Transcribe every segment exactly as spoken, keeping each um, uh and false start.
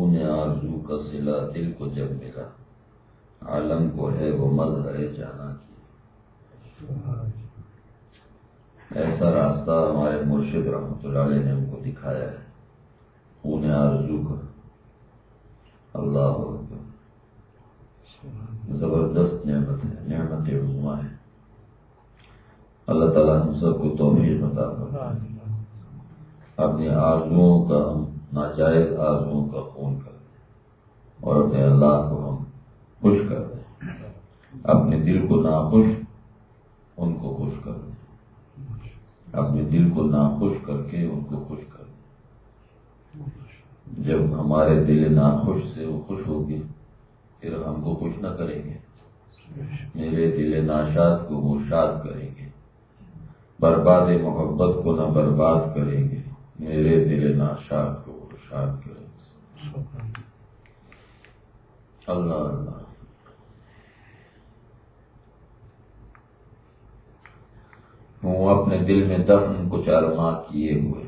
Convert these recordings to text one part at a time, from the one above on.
خون آرزو کا صلہ دل کو جب ملا، عالم کو ہے وہ مظہر جانا کی۔ ایسا راستہ ہمارے مرشد رحمۃ اللہ علیہ نے ہم کو دکھایا ہے، خون آرزو کا۔ اللہ اکبر، زبردست نعمت ہے، نعمت عظمیٰ ہے۔ اللہ تعالیٰ ہم سب کو توفیق عطا فرمائے، اپنی آرزوؤں کا ہم ناجائز آرزوؤں کا خون کر دیں اور اپنے اللہ کو ہم خوش کر دیں، اپنے دل کو ناخوش ان کو خوش کر دیں، اپنے دل کو ناخوش کر کے ان کو خوش کر دیں۔ جب ہمارے دل ناخوش سے وہ خوش ہوگی پھر ہم کو خوش نہ کریں گے، میرے دل ناشاد کو وہ شاد کریں گے، برباد محبت کو نہ برباد کریں گے، میرے دل ناشاد کو وہ شاد کریں گے۔ اللہ اللہ۔ ہوں اپنے دل میں دفن کچھ ارماں کیے ہوئے،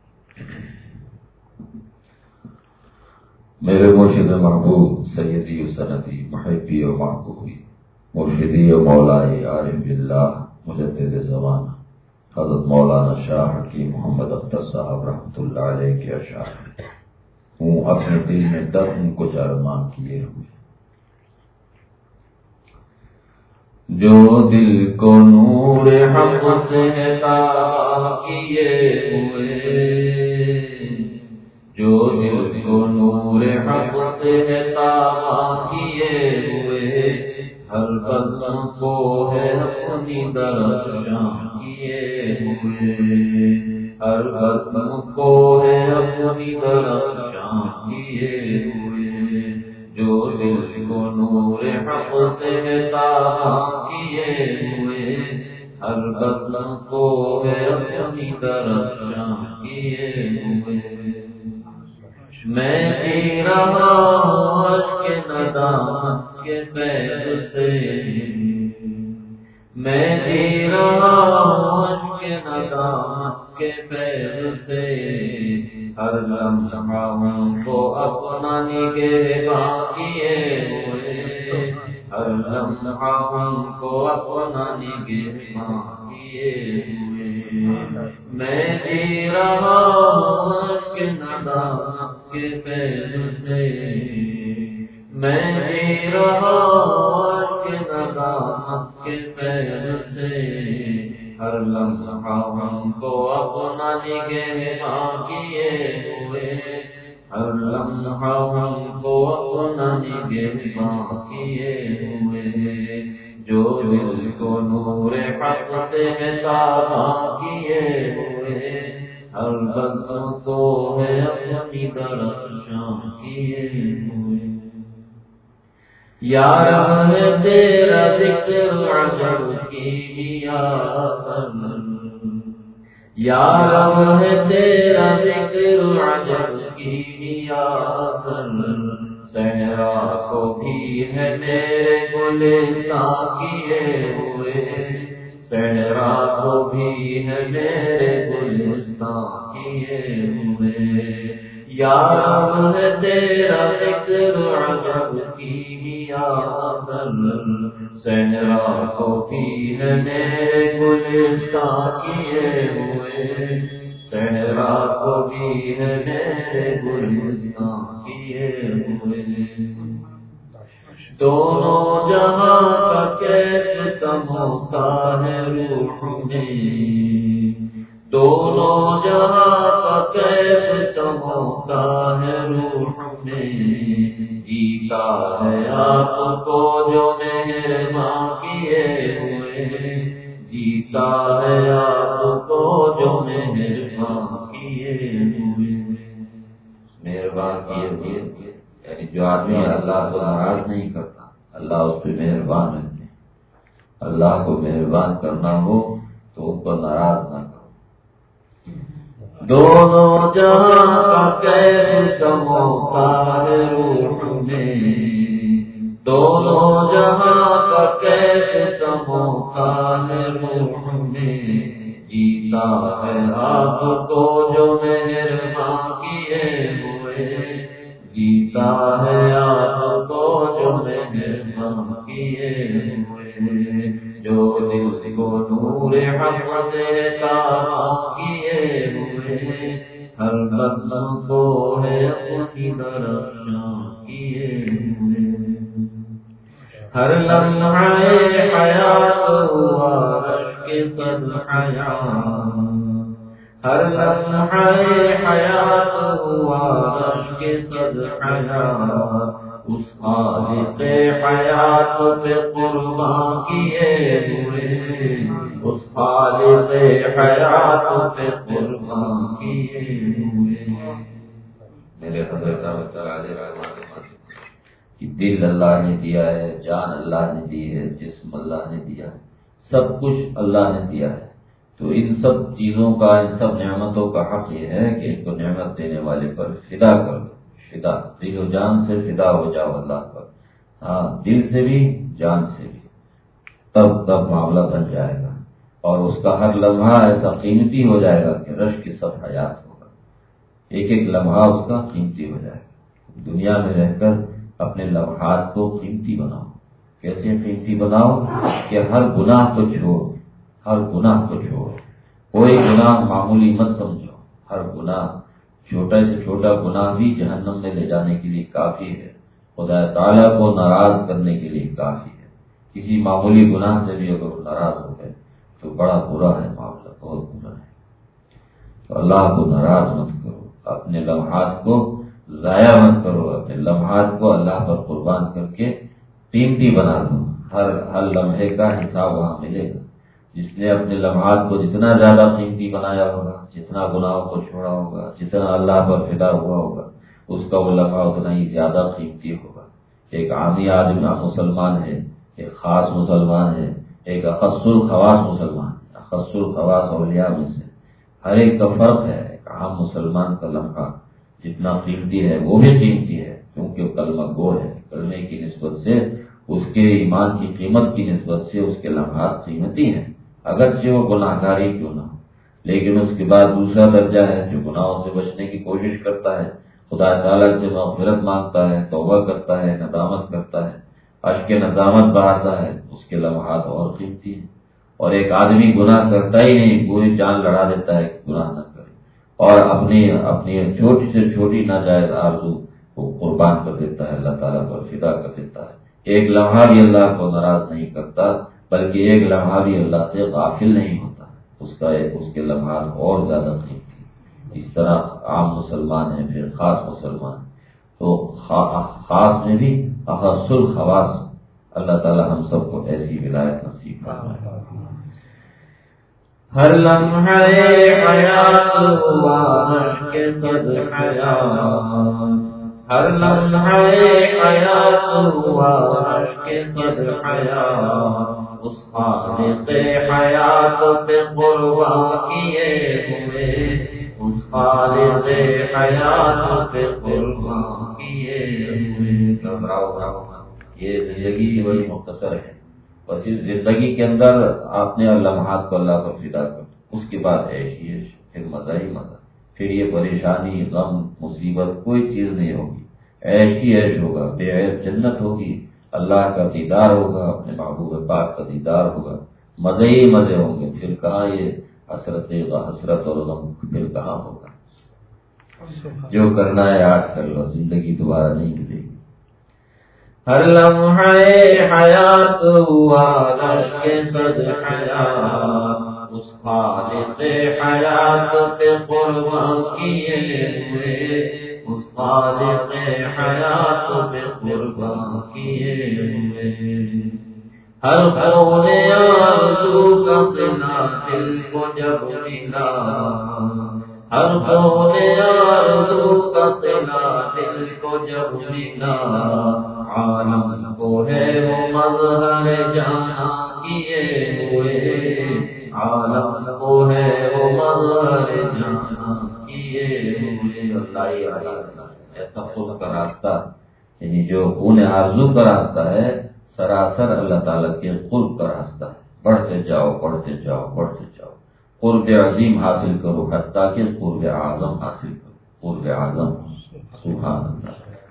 میرے مرشد محبوب سیدی و سندی محبی و محبوبی مرشدی و مولائی عارف باللہ مجدد زمانہ حضرت مولانا شاہ حکیم محمد اختر صاحب رحمۃ اللہ علیہ کے اشعار ہوں اپنے دل میں دفن کچھ ارماں کیے ہوئے، جو دل کو نور حق سے عطا کیے ہوئے، جو دل کو نور حق سے عطا کیے ہوئے، ہر بزم کو ہے اپنی درخشاں کیے ہوئے، ہر بزم کو ہے اپنی درخشاں کیے ہوئے، جو دل کو نور حق سے عطا کیے ہوئے، ہر بزم کو ہے اپنی درخشاں کیے ہوئے۔ میں پی رہا ہوں اشک ندامت کے پیر سے، میں پی رہا ہوں اشک ندامت کے پیر سے، ہر لمحہ ہم کو اپنا نگہباں کیے ہوئے، ہر لمحہ ہم کو اپنا نگہباں کیے ہوئے، میں پی رہا ہوں اشک ندامت کے پیر سے، میں پی رہا ہوں اشک ندامت کے پیر سے، ہر لمحہ ہم کو اپنا نگہباں کیے ہوئے، ہر لمحہ ہم کو اپنا نگہباں کیے ہوئے، جو دل کو نور حق سے عطا کیے ہوئے، ہر بزم کو ہے اپنی درخشاں کیے ہوئے۔ یا رب تیرا ذکر عجب کیمیا سر، یا رب ہے تیرا ذکر عجب کیمیا سر، صحرا کو بھی ہے میرے گلستاں کیے ہوئے، صحرا کو بھی ہے میرے گلستاں کیے ہوئے، یا رب ہے تیرا ذکر عجب کیمیا سر، صحرا کو بھی ہے میرے گلستاں کیے ہوئے، صحرا کو بھی ہے میرے گلستاں کیے ہوئے، دونوں جہاں کا کیف سموتا ہے روح میں، دونوں جہاں کا کیف سموتا ہے روح میں، جیتا ہے آپ کو جو مہرباں کیے ہوئے، جیتا ہے آپ کو جو مہرباں کیے ہوئے، مہربان کیے ہوئے یعنی جو آدمی اللہ کو ناراض نہیں کرتا اللہ اس پہ مہربان رہتے ہیں، اللہ کو مہربان کرنا ہو تو ان پر ناراض نہ کرو۔ دونوں جہاں کا کیف سموتا ہے روح میں، دونوں جہاں کا کیف سموتا ہے روح میں، جیتا ہے آپ کو جو مہربان کیے ہوئے، جیتا ہے آپ کو جو میں نے غم کیے ہوئے، جو دل کو نور حق سے تابع کیے ہوئے، ہر بزم کو ہے اپنی درخشاں کیے ہوئے، ہر لمحہ حیات ہوا رشک صد حیات، ہر لمحہ حیات ہوا رشک صد حیات، اس خالق حیات پہ قربان کیے ہوئے، اس خالق حیات پہ قربان کیے ہوئے۔ میرے حضرت کہ دل اللہ نے دیا ہے، جان اللہ نے دی ہے، جسم اللہ نے دیا ہے، سب کچھ اللہ نے دیا ہے، تو ان سب چیزوں کا، ان سب نعمتوں کا حق یہ ہے کہ ان کو نعمت دینے والے پر فدا کر دو، فدا، دل و جان سے فدا ہو جاؤ اللہ پر، ہاں دل سے بھی جان سے بھی، تب تب معاملہ بن جائے گا، اور اس کا ہر لمحہ ایسا قیمتی ہو جائے گا کہ رش کی سب حیات ہوگا، ایک ایک لمحہ اس کا قیمتی ہو جائے گا۔ دنیا میں رہ کر اپنے لمحات کو قیمتی بناؤ، کیسے قیمتی بناؤ کہ ہر گناہ کو چھوڑ، ہر گناہ کو چھوڑ، کوئی گناہ معمولی مت سمجھو، ہر گناہ، چھوٹا سے چھوٹا گناہ بھی جہنم میں لے جانے کے لیے کافی ہے، خدا تعالیٰ کو ناراض کرنے کے لیے کافی ہے۔ کسی معمولی گناہ سے بھی اگر وہ ناراض ہو گئے تو بڑا برا ہے معاملہ، بہت برا ہے۔ تو اللہ کو ناراض مت کرو، اپنے لمحات کو ضائع مت کرو، اپنے لمحات کو اللہ پر قربان کر کے قیمتی بنا دو، ہر ہر لمحے کا حساب وہاں ملے گا۔ جس نے اپنے لمحات کو جتنا زیادہ قیمتی بنایا ہوگا، جتنا گناہوں کو چھوڑا ہوگا، جتنا اللہ پر فدا ہوا ہوگا، اس کا وہ لمحہ اتنا ہی زیادہ قیمتی ہوگا۔ ایک عامی آدمی مسلمان ہے، ایک خاص مسلمان ہے، ایک اخص الخواص مسلمان، اخص الخواص اولیاء میں سے ہر ایک کا فرق ہے۔ ایک عام مسلمان کا لمحہ جتنا قیمتی ہے وہ بھی قیمتی ہے، کیونکہ وہ کلمہ گو ہے، کلمے کی نسبت سے، اس کے ایمان کی قیمت کی نسبت سے اس کے لمحات قیمتی ہیں، اگرچہ وہ گناہ گاری کیوں نہ ہو۔ لیکن اس کے بعد دوسرا درجہ ہے جو گناہوں سے بچنے کی کوشش کرتا ہے، خدا تعالیٰ سے مغفرت مانگتا ہے، توبہ کرتا ہے، ندامت کرتا ہے، اشک ندامت بہاتا ہے، اس کے لمحات اور قیمتی ہیں۔ اور ایک آدمی گناہ کرتا ہی نہیں، پوری جان لڑا دیتا ہے کہ گناہ نہ کرے، اور اپنی اپنی چھوٹی سے چھوٹی ناجائز آرزو کو قربان کر دیتا ہے، اللہ تعالیٰ پر فدا کر دیتا ہے۔ ایک لمحہ بھی اللہ کو ناراض نہیں کرتا، بلکہ ایک لمحہ بھی اللہ سے غافل نہیں ہوتا، اس کا اس کے لمحات اور زیادہ قیمتی۔ اس طرح عام مسلمان ہیں، پھر خاص مسلمان، تو خاص میں بھی اخص الخواص، اللہ تعالیٰ ہم سب کو ایسی ولایت نصیب فرمائے۔ ہر لمحہ حیات ہوا رشک صد حیات، ہر لمحہ حیات ہوا رشک صد حیات، اس خالق حیات پہ قربان کیے ہوئے، اس خالق حیات پہ قربان کیے ہوئے۔ گھبراؤ گھبراؤ، یہ زندگی بڑی مختصر ہے، بس اس زندگی کے اندر آپ نے لمحات کو اللہ پر فدا کر، اس کے بعد عیش ہی عیش، پھر مزہ ہی مزہ، پھر یہ پریشانی، غم، مصیبت کوئی چیز نہیں ہوگی، عیش ہی عیش ہوگا، بے عیب جنت ہوگی، اللہ کا دیدار ہوگا، اپنے محبوب پاک کا دیدار ہوگا، مزے ہی مزے ہوں گے، پھر کہاں یہ حسرت حسرت اور غم پھر کہاں ہوگا۔ جو کرنا ہے آج کر لو، زندگی دوبارہ نہیں ملے گی۔ ہر لمحہ حیات ہوا رشک صد حیات، اس خالق حیات پہ قربان کیے ہوئے، اس خالق حیات پہ قربان کیے ہوئے۔ ہر خون آرزو کا صلہ دل کو جب ملا، ہر خون آرزو کا صلہ دل کو جب ملا، عالم کو ہے وہ مظہر جانا کیے ہوئے، عالم کو ہے وہ مظہر جانا کیے ہوئے۔ اللہ ایسا خود کا راستہ، یعنی جو خون آرزو کا راستہ ہے، سراسر اللہ تعالیٰ کے قرب کا راستہ ہے، بڑھتے جاؤ بڑھتے جاؤ بڑھتے جاؤ، قرب عظیم حاصل کرو، حتیٰ کہ قرب اعظم حاصل کرو، قرب اعظم، سبحان اللہ۔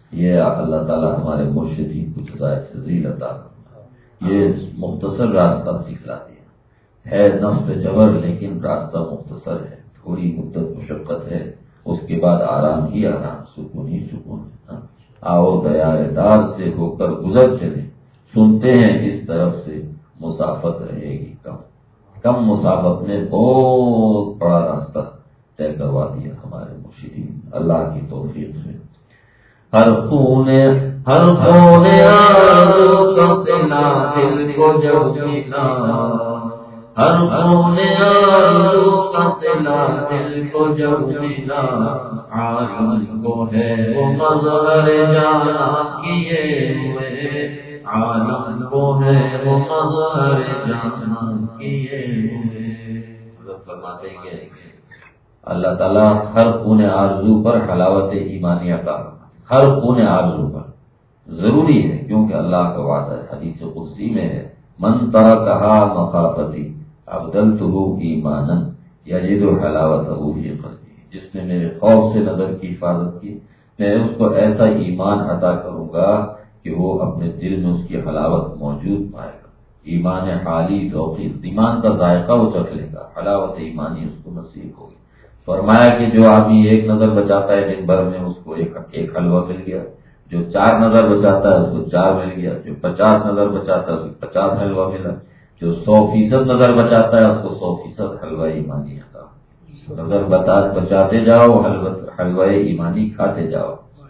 یہ اللہ تعالیٰ ہمارے مرشدین کو جزائے فضیل عطا فرمائے. یہ مختصر راستہ سکھلا دیا ہے، نفس جبر لیکن راستہ مختصر ہے، تھوڑی مدت مشقت ہے، اس کے بعد آرام ہی آرام، سکون ہی سکون ہے. آؤ دیار دار سے ہو کر گزر چلے، سنتے ہیں اس طرف سے مسافت رہے گی کم. کم مسافت میں بہت بڑا راستہ طے کروا دیا ہمارے مرشدین اللہ کی توفیق سے. ہر خونے ہر خونے آرزو کا سلا دل کو جب ملا، ہر خونے آرزو کا سلا دل کو جب ملا، عالم کو ہے وہ مظہر جانا کیے ہوئے، عالم کو ہے وہ مظہر جانا کیے ہوئے. فرماتے ہیں کہ اللہ تعالیٰ ہر خونے آرزو پر حلاوت ایمانی عطا، ہر خون آرزو پر ضروری ہے، کیونکہ اللہ کا وعدہ حدیث قدسی میں ہے، من ترکہا مخافتی ابدلتہ ایمانا یجد حلاوتہ فی قلبی. جس نے میرے خوف سے نظر کی حفاظت کی، میں اس کو ایسا ایمان عطا کروں گا کہ وہ اپنے دل میں اس کی حلاوت موجود پائے گا. ایمان حالی ذوقی، ایمان کا ذائقہ وہ چکھ لے گا، حلاوت ایمانی اس کو نصیب ہوگی. فرمایا کہ جو آدمی ایک نظر بچاتا ہے دن بھر میں اس کو ایک ایک حلوہ مل گیا، جو چار نظر بچاتا ہے اس کو چار مل گیا، جو پچاس نظر بچاتا ہے اس کو پچاس حلوہ ملا، جو سو فیصد نظر بچاتا ہے اس کو سو فیصد حلوہ ایمانی آتا. نظر بتا بچاتے جاؤ، حلوہ ایمانی کھاتے جاؤ.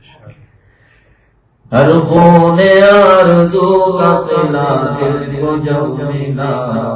ہر خون آرزو کا سلا دل کو جب ملا،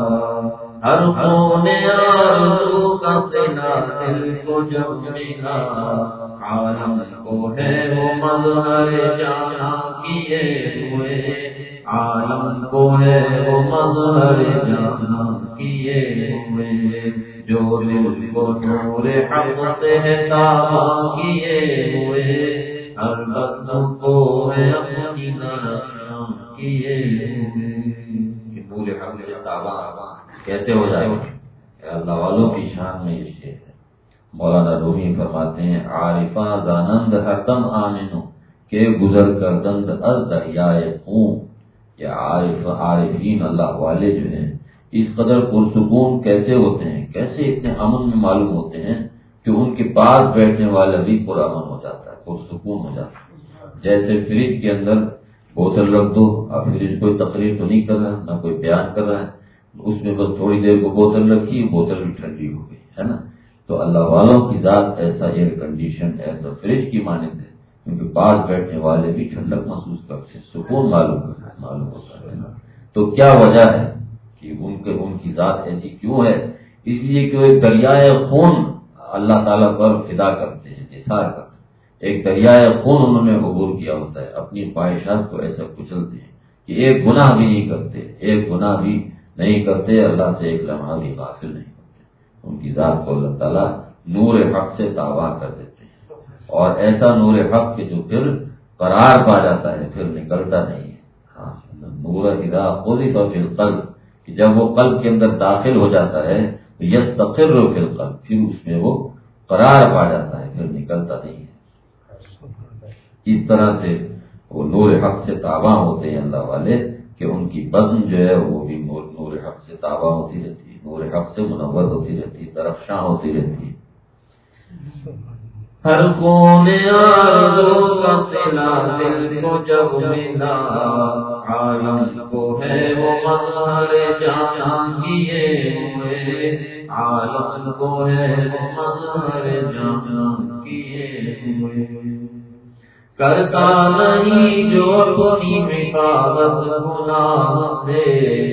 ہر خون آرزو کا سلا دل کو جب ملا، عالم کو ہے وہ مظہر جانا کیے ہوئے، عالم کو ہے وہ مظہر جانا کیے ہوئے. جو دل کو نور حق سے ہے تابع کیے ہوئے، ہر قدم کو ہے اپنی طرف کیے ہوئے. نور حق سے تابع کیسے ہو جائے گا؟ اللہ والوں کی شان میں یہ شعر ہے. مولانا رومی فرماتے ہیں، عارفاں زانند ہر دم آمنو کہ گزر کر دند از دریائے خون. یا عارف عارفین اللہ والے جو ہیں اس قدر پرسکون کیسے ہوتے ہیں، کیسے اتنے امن میں معلوم ہوتے ہیں کہ ان کے پاس بیٹھنے والا بھی پرامن ہو جاتا ہے، پرسکون ہو جاتا ہے. جیسے فریج کے اندر بوتل رکھ دو، اب فریج کوئی تقریر تو نہیں کر رہا، نہ کوئی بیان کر رہا ہے، اس میں بس تھوڑی دیر کو بوتل رکھی، بوتل بھی ٹھنڈی ہو گئی ہے نا. تو اللہ والوں کی ذات ایسا ایئر کنڈیشن، ایسا فریج کی مانند ہے، کیونکہ پاس بیٹھنے والے بھی ٹھنڈک محسوس کرتے ہیں، سکون معلوم معلوم ہوتا ہے نا. تو کیا وجہ ہے کہ ان کے ان کی ذات ایسی کیوں ہے؟ اس لیے کہ وہ ایک دریائے خون اللہ تعالیٰ پر فدا کرتے ہیں، نثار کرتے ہیں. ایک دریائے خون انہوں نے عبور کیا ہوتا ہے، اپنی خواہشات کو ایسا کچلتے ہیں کہ ایک گناہ بھی نہیں کرتے، ایک گناہ بھی نہیں کرتے، اللہ سے ایک لمحہ بھی غافل نہیں ہوتے. ان کی ذات کو اللہ تعالیٰ نور حق سے تابع کر دیتے ہیں، اور ایسا نور حق کہ جو پھر قرار پا جاتا ہے، پھر نکلتا نہیں ہے. ہاں، نور اذا قذف فی القلب، کہ جب وہ قلب کے اندر داخل ہو جاتا ہے تو یستقر فی القلب، پھر اس میں وہ قرار پا جاتا ہے، پھر نکلتا نہیں ہے. اس طرح سے وہ نور حق سے تابع ہوتے ہیں اللہ والے کہ ان کی بزم جو ہے وہ بھی نور حق سے تابع ہوتی رہتی ہے، نور حق سے منور ہوتی رہتی ہے، درخشاں ہوتی رہتی ہے. ہر خون آرزو کا سلا دل کو جب ملا، عالم کو ہے وہ مظہر جانا کیے ہوئے، عالم کو ہے وہ مظہر جانا کیے ہوئے. کرتا نہیں جو اپنی حفاظت گناہ سے،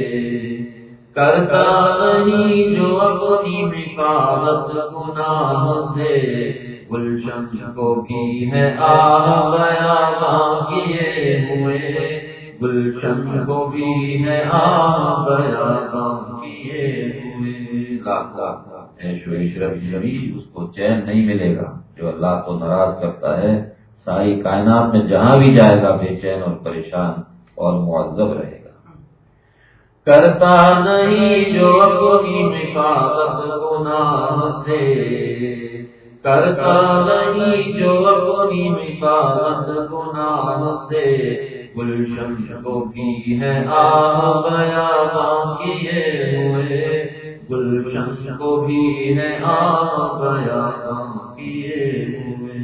کرتا نہیں جو اپنی حفاظت گناہ سے، گلشن کو بھی ہے آہ بیاباں کیے ہوئے، گلشن کو بھی ہے آہ بیاباں کیے ہوئے. عیش و عشرت جمیل، اس کو چین نہیں ملے گا. جو اللہ کو ناراض کرتا ہے ساری کائنات میں جہاں بھی جائے گا بے چین اور پریشان اور معذب رہے گا. کرتا نہیں جو اپنی حفاظت گناہ سے، کرتا نہیں جو اپنی حفاظت گناہ سے، گلشن کو کی ہے آہ بیاباں کیے ہوئے، گلشن کو بھی ہے آہ بیاباں کیے ہوئے۔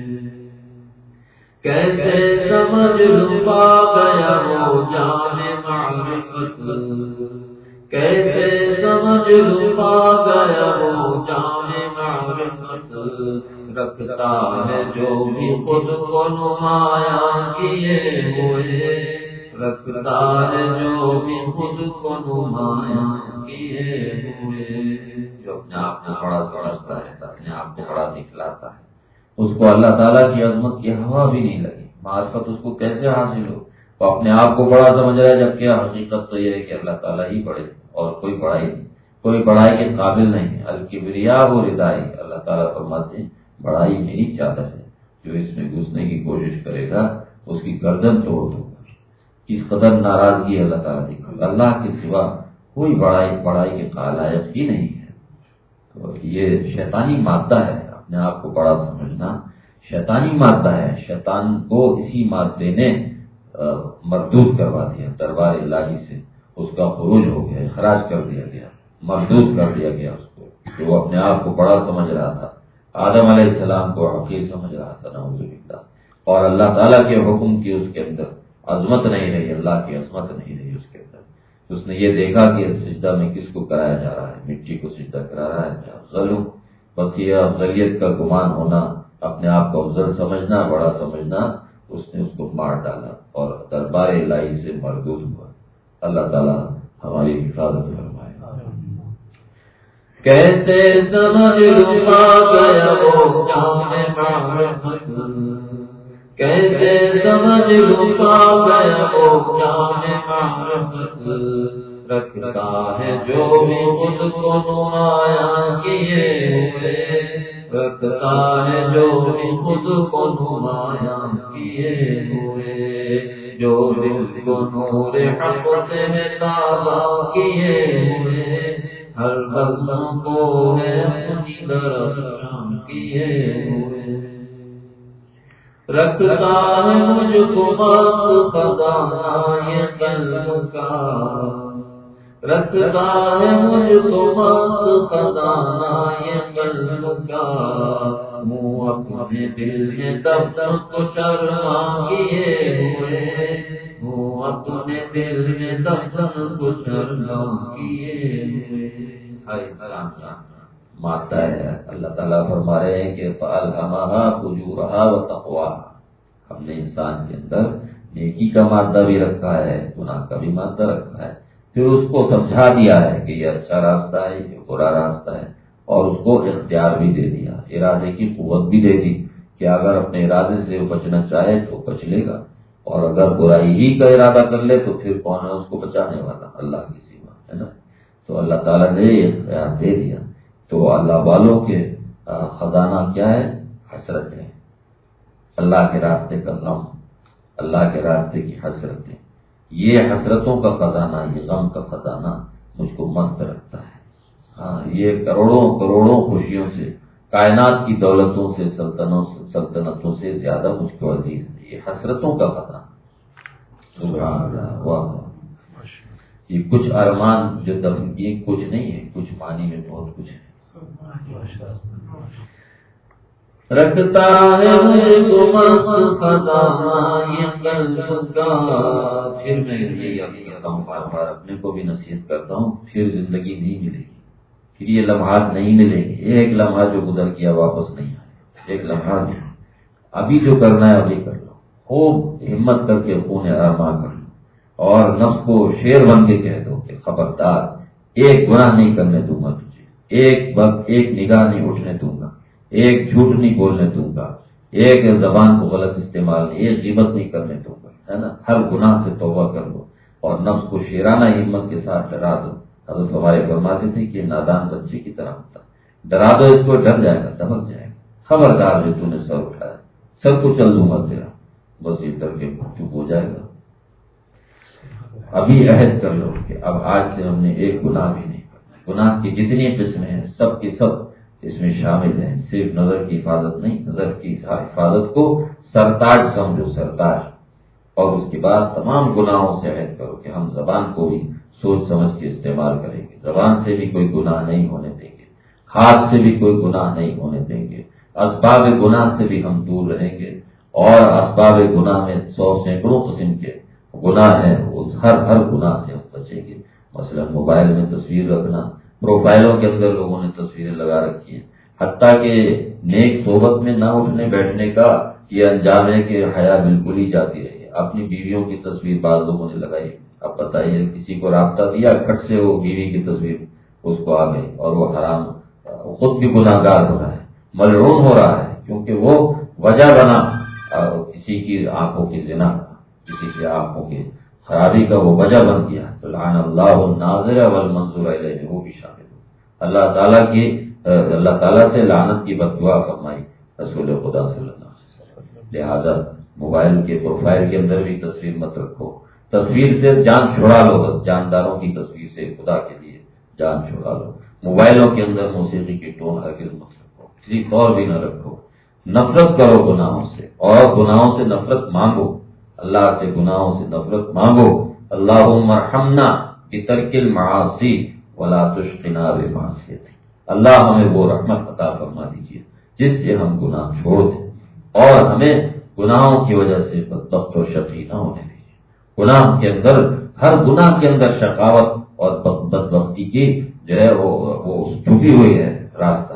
کیسے سمجھ لوں پا گیا وہ جان معرفت، کیسے سمجھ لوں پا گیا وہ جان معرفت، رکھتا ہے جو بھی خود کو نمایاں کیے ہوئے، رکھتا ہے جو بھی خود کو نمایاں کیے ہوئے۔ جو اپنے آپ کو بڑا سمجھتا ہے، اپنے آپ کو بڑا دکھلاتا ہے، اس کو اللہ تعالیٰ کی عظمت کی ہوا بھی نہیں لگی۔ معرفت اس کو کیسے حاصل ہو؟ وہ اپنے آپ کو بڑا سمجھ رہا ہے، جبکہ حقیقت تو یہ ہے کہ اللہ تعالیٰ ہی بڑے اور کوئی بڑائی نہیں، کوئی بڑائی کے قابل نہیں ہے۔ الکبریاء و ردائی، اللہ تعالیٰ فرماتے ہیں بڑائی میری چادر ہے، جو اس میں گھسنے کی کوشش کرے گا اس کی گردن توڑ دوں گا۔ اس قدر ناراضگی اللہ تعالیٰ دکھا، اللہ کے سوا کوئی بڑائی بڑائی کے لائق ہی نہیں ہے۔ تو یہ شیطانی مادہ ہے، اپنے آپ کو بڑا سمجھنا شیطانی مادہ ہے۔ شیطان کو اسی مادے نے مردود کروا دیا، دربار الہی سے اس کا خروج ہو گیا، اخراج کر دیا گیا، مردود کر دیا گیا اس کو، کہ وہ اپنے آپ کو بڑا سمجھ رہا تھا، آدم علیہ السلام کو حقیر سمجھ رہا تھا، نعوذ باللہ، اور اللہ تعالیٰ کے حکم کی اس کے اندر عظمت نہیں رہی، اللہ کی عظمت نہیں رہی اس کے اندر۔ اس نے یہ دیکھا کہ سجدہ میں کس کو کرایا جا رہا ہے، مٹی کو سجدہ کرا رہا ہے، میں افضل ہوں۔ بس یہ افضلیت کا گمان ہونا، اپنے آپ کو افضل سمجھنا، بڑا سمجھنا، اس نے اس کو مار ڈالا اور دربار الہی سے مردود ہوا۔ اللہ تعالیٰ ہماری حفاظت فرمائے۔ کیسے سمجھ پا گیا وہ جان معرفت، کیسے سمجھ پا گیا وہ جان معرفت، رکھتا ہے جو بھی خود کو نمایاں کیے ہوئے، رکھتا ہے جو بھی خود کو نمایاں کیے ہوئے، جو دل کو نور حق سے تابع کیے ہوئے، ہر بزم کو ہے اپنی درخشاں کیے ہوئے، رکھتا ہے مجھ کو مست خزانہ یہ قلب کا، رکھتا ہے مجھ کو مست خزانہ یہ قلب کا، منہ اپنے دل میں دفتر کو شرما کیے ہوئے، منہ اپنے دل میں دفتر کو شرما کیے ہوئے۔ ہر انسان مادہ ہے، اللہ تعالیٰ فرما رہے ہیں کہ فَأَلْهَمَهَا فُجُورَهَا وَتَقْوَاهَا، ہم نے انسان کے اندر نیکی کا مادہ بھی رکھا ہے، گناہ کا بھی مادہ رکھا ہے، پھر اس کو سمجھا دیا ہے کہ یہ اچھا راستہ ہے، یہ برا راستہ ہے، اور اس کو اختیار بھی دے دیا، ارادے کی قوت بھی دے دی کہ اگر اپنے ارادے سے بچنا چاہے تو بچ لے گا، اور اگر برائی ہی کا ارادہ کر لے تو پھر کون ہے اس کو بچانے والا؟ اللہ کی سوا ہے نا۔ تو اللہ تعالیٰ نے اختیار دے دیا۔ تو اللہ والوں کے خزانہ کیا ہے؟ حسرتیں، اللہ کے راستے کا غم، اللہ کے راستے کی حسرتیں، یہ حسرتوں کا خزانہ، یہ غم کا خزانہ مجھ کو مست رکھتا ہے۔ ہاں، یہ کروڑوں کروڑوں خوشیوں سے، کائنات کی دولتوں سے، سلطنوں سلطنتوں سے زیادہ مجھ کو عزیز ہے یہ حسرتوں کا خزانہ۔ سبحان اللہ، واہ، یہ کچھ ارمان جو دفن کیے کچھ نہیں ہے، کچھ معنی میں بہت کچھ ہے۔ رکھتا ہے مجھ کو مست خزانہ یہ قلب کا، پھر میں یہ یاد کرتا ہوں، بار بار اپنے کو بھی نصیحت کرتا ہوں، پھر زندگی نہیں ملے گی، پھر یہ لمحات نہیں ملیں گے، ایک لمحہ جو گزر کیا واپس نہیں آئے، ایک لمحہ نہیں، ابھی جو کرنا ہے ابھی کر لو، خوب ہمت کر کے خون آرما کر لو، اور نفس کو شیر بن کے کہہ دو کہ خبردار ایک گناہ نہیں کرنے دوں گا تجھے، ایک وقت ایک نگاہ نہیں اٹھنے دوں گا، ایک جھوٹ نہیں بولنے دوں گا، ایک زبان کو غلط استعمال نہیں، ایک غیبت نہیں کرنے دوں گا، ہے نا۔ ہر گناہ سے توبہ کر لو اور نفس کو شیرانہ ہمت کے ساتھ ڈرا دو۔ حضرت ہمارے فرماتے تھے کہ نادان بچے کی طرح ہوتا، ڈرا دو اس کو، ڈر جائے گا، دبک جائے گا، خبردار جو تو نے سر اٹھایا سب کو چل دوں گا تیرا، بس یہ ڈر کے چپ ہو جائے گا۔ ابھی عہد کر لو کہ اب آج سے ہم نے ایک گناہ بھی نہیں کرنا، گناہ کی جتنی قسمیں ہیں سب کی سب اس میں شامل ہیں. صرف نظر کی حفاظت نہیں، نظر کی حفاظت کو سرتاج سمجھو، سرتاج. اور اس کے بعد تمام گناہوں سے عہد کرو کہ ہم زبان کو بھی سوچ سمجھ کے استعمال کریں گے، زبان سے بھی کوئی گناہ نہیں ہونے دیں گے، ہاتھ سے بھی کوئی گناہ نہیں ہونے دیں گے، اسباب گناہ سے بھی ہم دور رہیں گے. اور اسباب گناہ میں سو سینکڑوں قسم کے گناہ ہیں، ہر ہر گناہ سے ہم بچیں گے. مثلا موبائل میں تصویر رکھنا، پروفائلوں کے اندر لوگوں نے تصویریں لگا رکھی ہیں، حتیٰ کہ نیک صحبت میں نہ اٹھنے بیٹھنے کا یہ انجام ہے کہ حیا بالکل ہی جاتی رہی ہے. اپنی بیویوں کی تصویر بعض لوگوں نے لگائی. اب بتائیے، کسی کو رابطہ دیا، کٹ سے وہ بیوی کی تصویر اس کو آ گئی، اور وہ حرام، خود بھی گناہ گار ہو رہا ہے، ملعون ہو رہا ہے، کیونکہ وہ وجہ بنا کسی کی آنکھوں کی زنا کا، کسی کی آنکھوں کی خرابی کا وہ وجہ بن گیا. تو لعن اللہ الناظر والمنظور الیہ، وہ بھی شامل ہو. اللہ تعالیٰ کی اللہ تعالیٰ سے لعنت کی بد دعا فرمائی رسول خدا صلی اللہ علیہ وسلم. لہذا موبائل کے پروفائل کے اندر بھی تصویر مت رکھو. تصویر سے جان چھڑا لو، بس جانداروں کی تصویر سے خدا کے لیے جان چھڑا لو. موبائلوں کے اندر موسیقی کی ٹون ہرگز مت رکھو، کسی طور بھی نہ رکھو. نفرت کرو گناہوں سے، اور گناہوں سے نفرت مانگو. اللہ سے گناہوں سے نفرت مانگو. اللہم ارحمنا بترک المعاصی ولا تشقنا بمعصیتک. اللہ ہمیں وہ رحمت عطا فرما دیجیے جس سے ہم گناہ چھوڑ دیں، اور ہمیں گناہوں کی وجہ سے بدبخت اور شقی نہ ہونے دیجیے. گناہ کے اندر، ہر گناہ کے اندر شقاوت اور بدبختی کی جو ہے وہ وہ چھپی ہوئی ہے، راستہ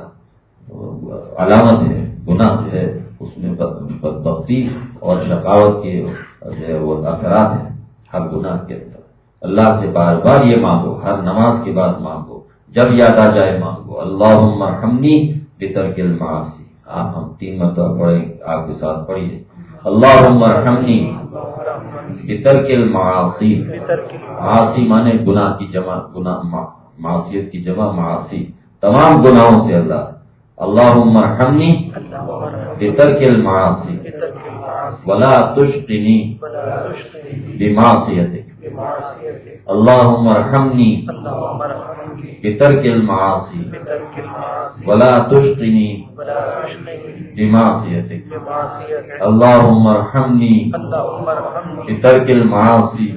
علامت ہے. گناہ جو ہے اس میں بدبختی اور شقاوت کے جو ہے وہ اثرات ہیں ہر گناہ کے اندر. اللہ سے بار بار یہ مانگو، ہر نماز کے بعد مانگو، جب یاد آ جائے مانگو. اللہم ارحمنی بترک المعاصی. آپ ہم تین مرتبہ پڑھیں، آپ کے ساتھ پڑھیے. اللہم ارحمنی بترک المعاصی. معاصی مانے گناہ کی جمع، گناہ معصیت کی جمع معاصی، تمام گناہوں سے اللہ. اللہم ارحمنی بترک المعاصی ولا تشقنی بمعصیتک. اللہم ارحمنی بترک المعاصی ولا تشقنی بمعصیتک. اللہم ارحمنی بترک المعاصی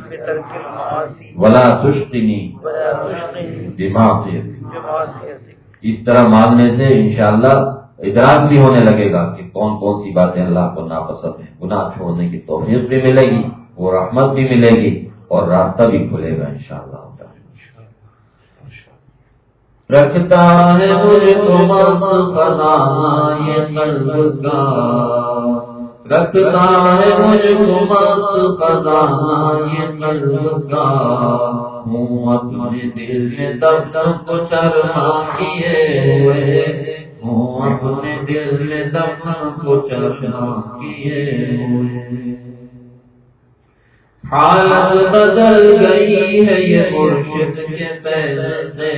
ولا تشقنی بمعصیتک. اس طرح مانگنے سے انشاءاللہ ادراک بھی ہونے لگے گا کہ کون کون سی باتیں اللہ کو ناپسند ہیں. گناہ چھوڑنے کی توفیق بھی ملے گی، وہ رحمت بھی ملے گی، اور راستہ بھی کھلے گا انشاءاللہ. رکھتا ہے مجھ کو مست خزانہ یہ قلب کا، رکھتا ہے مجھ کو مست خزانہ یہ قلب کا. ہوں اپنے دل میں دفتر کو شرما کیے ہوئے، ہوں اپنے دل میں دفتر کو شرما کیے ہوئے. حالت بدل گئی ہے یہ مرشد کے فیض سے،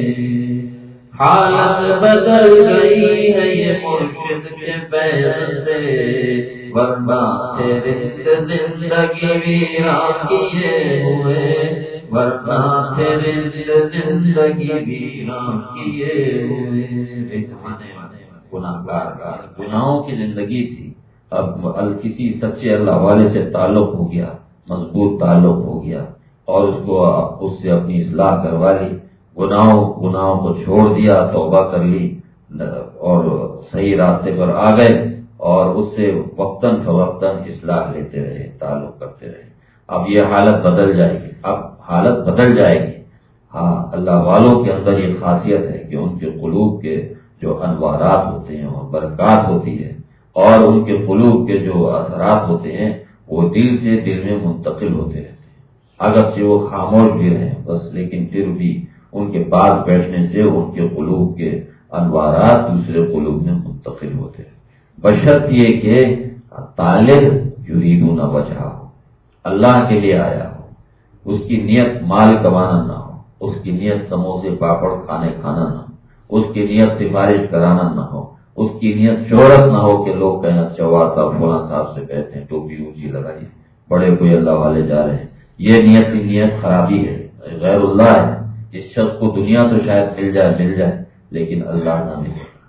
حالت بدل گئی ہے یہ مرشد کے فیض سے. ورنہ تیرے زندگی ویران کیے ہوئے، ورنہ تیرے زندگی ویران کیے ہوئے. گناہگار کا گناہوں کی زندگی تھی، اب کسی سچے اللہ والے سے تعلق ہو گیا، مضبوط تعلق ہو گیا، اور اس کو اس سے اپنی اصلاح کروا لی. گناہوں گناہوں کو چھوڑ دیا، توبہ کر لی، اور صحیح راستے پر آ گئے، اور اس سے وقتاً فوقتاً اصلاح لیتے رہے، تعلق کرتے رہے. اب یہ حالت بدل جائے گی، اب حالت بدل جائے گی. ہاں، اللہ والوں کے اندر یہ خاصیت ہے کہ ان کے قلوب کے جو انوارات ہوتے ہیں اور برکات ہوتی ہے، اور ان کے قلوب کے جو اثرات ہوتے ہیں وہ دل سے دل میں منتقل ہوتے رہتے ہیں. اگرچہ وہ خاموش بھی رہیں بس، لیکن پھر بھی ان کے پاس بیٹھنے سے ان کے قلوب کے انوارات دوسرے قلوب میں منتقل ہوتے ہیں. بشرط یہ کہ طالب یریدون وجہہ ہو، اللہ کے لیے آیا ہو، اس کی نیت مال کمانا نہ ہو، اس کی نیت سموسے پاپڑ کھانے کھانا نہ ہو، اس کی نیت سفارش کرانا نہ ہو، اس کی نیت شہرت نہ ہو کہ لوگ کہیں چوا صاحب فلاں صاحب سے کہتے ہیں ٹوپی اونچی لگائی، بڑے کوئی اللہ والے جا رہے ہیں. یہ نیت کی نیت خرابی ہے، غیر اللہ ہے. اس شخص کو دنیا تو شاید مل جائے مل جائے لیکن اللہ نہ ملے.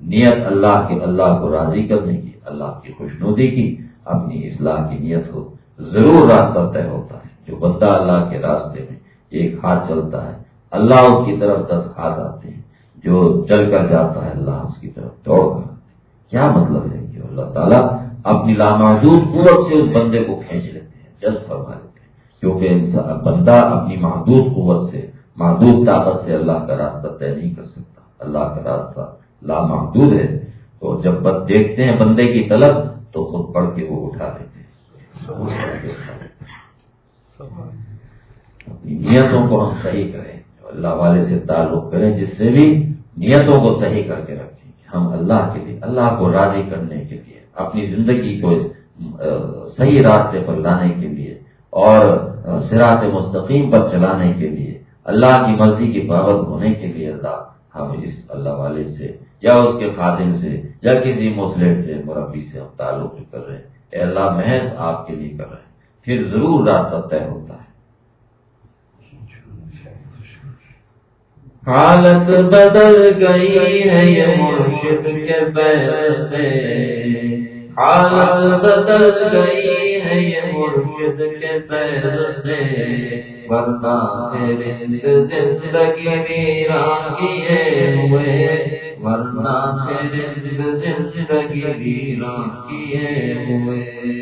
نیت اللہ کے اللہ کو راضی کرنے کی، اللہ کی خوشنودی کی، اپنی اصلاح کی نیت ہو، ضرور راستہ طے ہوتا ہے۔ جو بندہ اللہ کے راستے میں ایک ہاتھ چلتا ہے اللہ اس کی طرف دس ہاتھ آتے ہیں، جو چل کر جاتا ہے اللہ اس کی طرف دوڑ کر۔ کیا مطلب ہے کہ اللہ تعالیٰ اپنی لامحدود قوت سے اس بندے کو کھینچ لیتے ہیں، جذب فرما لیتے ہیں، کیونکہ بندہ اپنی محدود قوت سے، محدود طاقت سے اللہ کا راستہ طے نہیں کر سکتا۔ اللہ کا راستہ لامحدود ہے، تو جب بد دیکھتے ہیں بندے کی طلب تو خود پڑھ کے وہ اٹھا لیتے ہیں۔ اپنی نیتوں کو ہم صحیح کریں، اللہ والے سے تعلق کریں، جس سے بھی نیتوں کو صحیح کر کے رکھیں کہ ہم اللہ کے لیے، اللہ کو راضی کرنے کے لیے، اپنی زندگی کو صحیح راستے پر لانے کے لیے اور صراط مستقیم پر چلانے کے لیے، اللہ کی مرضی کی پابند ہونے کے لیے اللہ ہم اس اللہ والے سے یا اس کے خادم سے یا کسی مصلح سے، مربی سے ہم تعلق کر رہے ہیں، اے اللہ محض آپ کے لیے کر رہے ہیں، پھر ضرور راستہ طے ہوتا ہے۔ حالت بدل گئی ہے یہ مرشد کے پیر سے، حالت بدل گئی ہے یہ مرشد کے پیر سے، ورنہ تیرے زندگی ویران کیے ہوئے، ورنہ تیرے زندگی ویران کیے ہوئے۔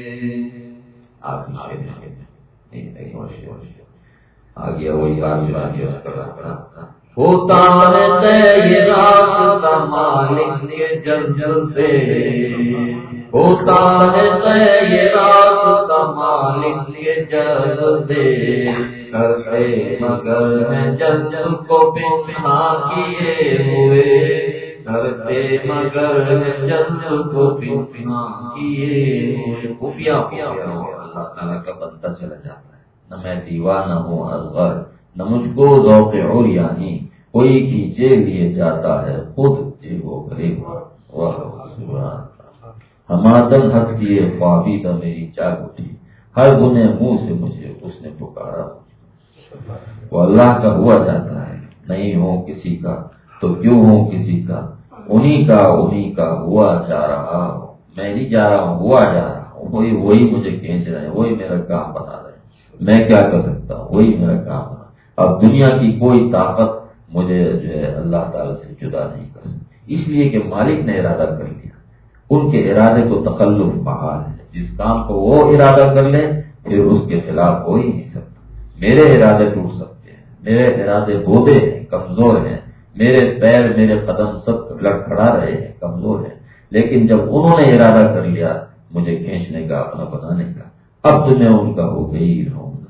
آ گیا وہی بات جو آگے اس کا راستہ ہوتا ہے طے یہ راستہ مالک کے جلد سے، ہوتا ہے طے یہ راستہ مالک کے جلد سے، کرتے مگر ہیں جلد کو پنہا کیے ہوئے، کرتے مگر ہیں جلد کو پنہا کیے ہوئے۔ خفیہ اللہ تعالیٰ کا بندہ چلا جاتا ہے، نہ میں دیوانہ ہوں اصغر، نہ مجھ کو ذوق عریانی، کوئی کھینچے لیے جاتا ہے خود جی وہ غریب۔ واہ سبحان ہمادن ہنس کیے خوابی تھا میری جاگ اٹھی، ہر گنے منہ سے مجھے اس نے پکارا۔ وہ اللہ کا ہوا جاتا ہے، نہیں ہو کسی کا تو کیوں ہو کسی کا، انہی کا انہی کا ہوا جا رہا ہوں، میں نہیں جا رہا ہوں، ہوا جا رہا ہوں، وہی وہی مجھے کھینچ رہے ہیں، وہی میرا کام بنا رہے ہیں، میں کیا کر سکتا ہوں، وہی میرا کام بنا۔ اب دنیا کی کوئی طاقت مجھے جو ہے اللہ تعالیٰ سے جدا نہیں کر سکتی، اس لیے کہ مالک نے ارادہ کر لیا، ان کے ارادے کو تخلف بحال ہے، جس کام کو وہ ارادہ کر لے پھر اس کے خلاف ہو ہی نہیں سکتا۔ میرے ارادے ٹوٹ سکتے ہیں، میرے ارادے بودے ہیں، کمزور ہیں، میرے پیر میرے قدم سب لڑکھڑا رہے ہیں، کمزور ہیں، لیکن جب انہوں نے ارادہ کر لیا مجھے کھینچنے کا، اپنا بنانے کا، اب تو میں ان کا ہو گئی رہوں گا۔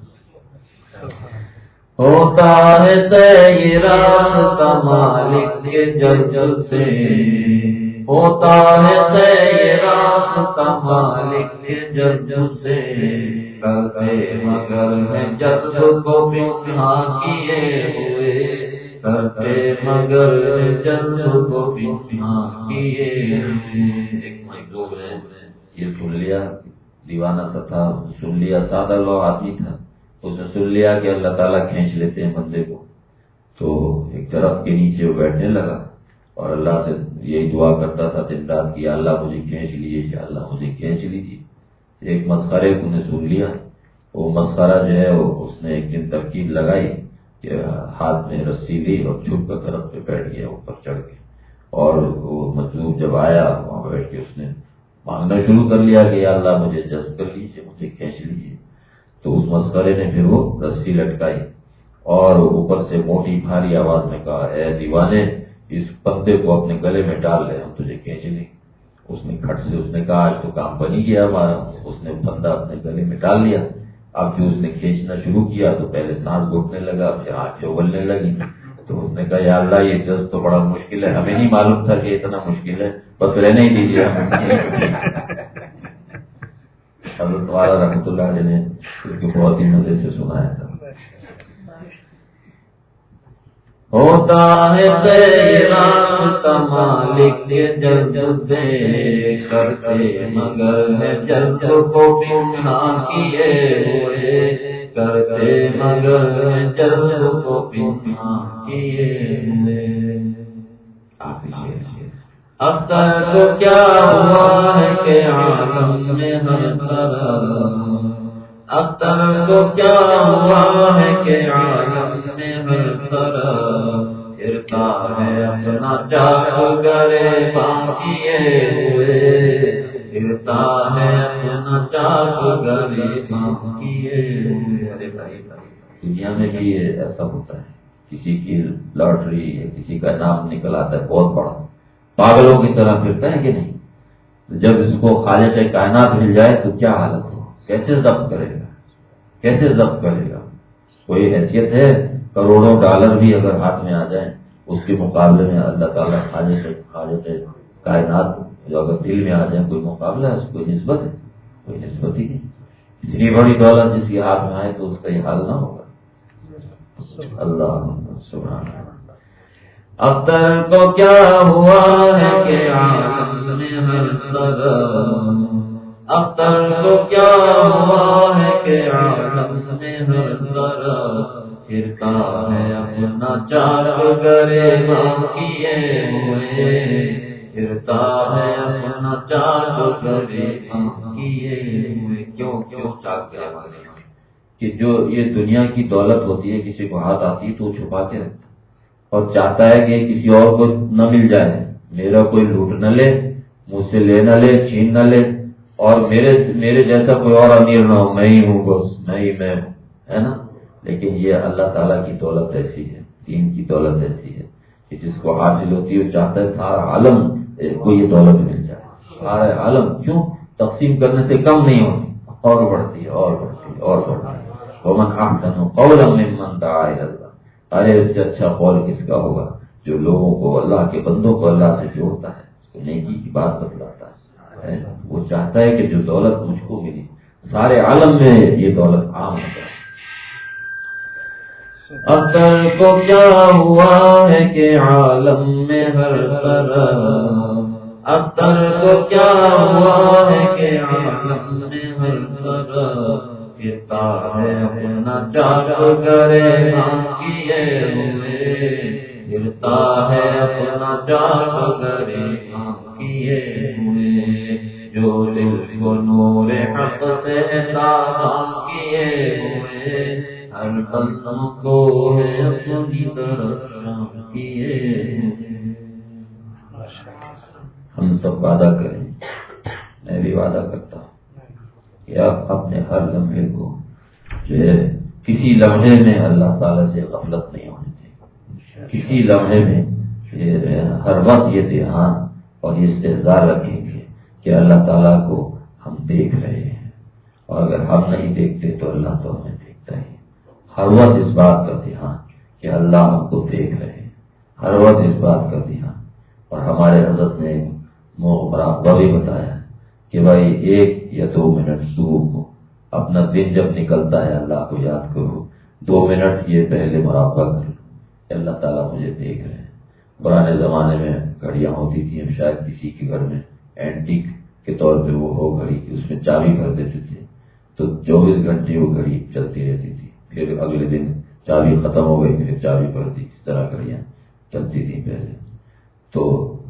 ہوتا ہے طے یہ راستہ مالک کے جلد سے، ہوتا ہے طے یہ راستہ مالک کے جلد سے، کرتے مگر ہے جلد کو پنہا کیے ہوئے، کرتے مگر ہے جلد کو پنہا کیے ہوئے۔ ایک مجذوب ہے، یہ سن لیا، دیوانہ سا تھا، سن لیا، سادہ لو آدمی تھا، اس نے سن لیا کہ اللہ تعالیٰ کھینچ لیتے ہیں بندے کو، تو ایک درخت کے نیچے وہ بیٹھنے لگا اور اللہ سے یہی دعا کرتا تھا دن رات کی، اللہ مجھے کھینچ لیجیے، یا اللہ مجھے کھینچ لیجیے۔ ایک مسخرے کو نے سن لیا، وہ مسخرہ جو ہے وہ اس نے ایک دن ترکیب لگائی کہ ہاتھ میں رسی لی اور چھپ کر درخت پہ بیٹھ گیا اوپر چڑھ کے، اور وہ مجذوب جب آیا وہاں بیٹھ کے اس نے مانگنا شروع کر لیا کہ یا اللہ مجھے جذب کر لیجیے، مجھے کھینچ لیجیے۔ تو اس مسخرے نے پھر وہ رسی لٹکائی اور اوپر سے موٹی بھاری آواز میں کہا، اے دیوانے اس پتے کو اپنے گلے میں ڈال لے، ہم تجھے کھینچ لیں۔ اس نے کھٹ سے اس نے کہا آج تو کام بنی گیا ہمارا، اس نے پھندا اپنے گلے میں ڈال لیا۔ اب جو اس نے کھینچنا شروع کیا تو پہلے سانس گھٹنے لگا، پھر آنکھیں اگلنے لگی، تو اس نے کہا یا اللہ یہ جذب تو بڑا مشکل ہے، ہمیں نہیں معلوم تھا کہ اتنا مشکل ہے، بس رہنے ہی دیجیے ہمیں۔ حضرت والا رحمۃ اللہ علیہ نے اس کو بہت ہی مزے سے سنایا تھا۔ ہوتا ہے طے راستہ مالک کے جلد سے، کرتے مگر ہے جلد کو پنہا کیے ہوئے، کرتے مگر ہے جلد کو پنہا کیے ہوئے۔ اختر کو کیا ہوا ہے کہ عالم میں ہر طرف، اختر کو کیا ہوا ہے کہ عالم میں ہر طرف پھرتا ہے اپنا چاک گرے باقیے ہوئے، پھرتا ہے اپنا چاک گرے باقیے ہوئے۔ ارے بھائی دنیا میں بھی ایسا ہوتا ہے، کسی کی لاٹری ہے، کسی کا نام نکل آتا ہے بہت بڑا، پاگلوں کی طرح پھرتا ہے کہ نہیں؟ جب اس کو خالق کائنات مل جائے تو کیا حالت ہو، کیسے ضبط کرے گا، کیسے ضبط کرے گا؟ کوئی حیثیت ہے؟ کروڑوں ڈالر بھی اگر ہاتھ میں آ جائیں اس کے مقابلے میں اللہ تعالیٰ خالق خالق کائنات جو اگر دل میں آ جائے کوئی مقابلہ ہے، اس کو نسبت ہے؟ کوئی نسبت ہی نہیں۔ اتنی بڑی دولت جس کے ہاتھ میں آئے تو اس کا یہ حال نہ ہوگا۔ اللہ سبحان اللہ۔ اختر کو کیا ہوا ہے کہ عالم میں ہر طرف، اختر کو کیا ہوا ہے کہ عالم میں ہر طرف پھرتا ہے اپنا چاک گرے باقیے ہوئے، پھرتا ہے اپنا چاک گرے باقیے ہوئے۔ کیوں کیوں چاک گرے باقیے؟ کہ جو یہ دنیا کی دولت ہوتی ہے کسی کو ہاتھ آتی ہے تو وہ چھپا کے رکھتا اور چاہتا ہے کہ کسی اور کو نہ مل جائے، میرا کوئی لوٹ نہ لے، مجھ سے لے نہ لے، چھین نہ لے، اور میرے میرے جیسا کوئی اور امیر نہ ہو، میں ہی ہوں بس، میں ہی میں ہوں، ہے نا؟ لیکن یہ اللہ تعالیٰ کی دولت ایسی ہے، دین کی دولت ایسی ہے کہ جس کو حاصل ہوتی ہے وہ چاہتا ہے سارا عالم کو یہ دولت مل جائے، سارا عالم۔ کیوں؟ تقسیم کرنے سے کم نہیں ہوتی، اور بڑھتی ہے اور بڑھتی ہے اور بڑھتی ہے۔ ومن احسن قولا ممن دعا الی اللہ، ارے اس سے اچھا قول کس کا ہوگا جو لوگوں کو، اللہ کے بندوں کو اللہ سے جوڑتا ہے، اس کو نیکی کی بات بتلاتا ہے۔ وہ چاہتا ہے کہ جو دولت مجھ کو ملی سارے عالم میں یہ دولت عام ہو جائے۔ اختر کو کیا ہوا ہے کہ عالم میں ہر طرف، اختر کو کیا ہوا ہے کہ عالم میں ہر طرف پھرتا ہے اپنا چاک گرے باقیے ہوئے، پھرتا ہے اپنا چاک گرے باقیے ہوئے، جو دل کو نور حق سے تابع کیے ہوئے، ہر قدم کو ہے اپنی طرف کیے ہوئے۔ ہم سب وعدہ کریں، میں بھی وعدہ کرتا ہوں کہ آپ اپنے ہر لمحے کو جو ہے کسی لمحے میں اللہ تعالیٰ سے غفلت نہیں ہونے دیں، کسی لمحے میں ہر وقت یہ دھیان اور یہ استحضار رکھیں گے کہ اللہ تعالیٰ کو ہم دیکھ رہے ہیں، اور اگر ہم نہیں دیکھتے تو اللہ تو ہمیں دیکھتا ہی۔ ہر وقت اس بات کا دھیان کہ اللہ ہم کو دیکھ رہے ہیں، ہر وقت اس بات کا دھیان۔ اور ہمارے حضرت نے مراقبہ بھی بتایا کہ بھائی ایک یا دو منٹ صبح کو اپنا دن جب نکلتا ہے اللہ کو یاد کرو، دو منٹ یہ پہلے مراقبہ کر لو کہ اللہ تعالیٰ مجھے دیکھ رہے ہیں۔ پرانے زمانے میں گھڑیاں ہوتی تھیں، شاید کسی کے گھر میں اینٹیک کے طور پہ وہ ہو گھڑی، اس میں چابی کر دیتے تھے تو چوبیس گھنٹے وہ گھڑی چلتی رہتی تھی، پھر اگلے دن چابی ختم ہو گئی پھر چابی بھر دی، اس طرح گھڑیاں چلتی تھیں پہلے۔ تو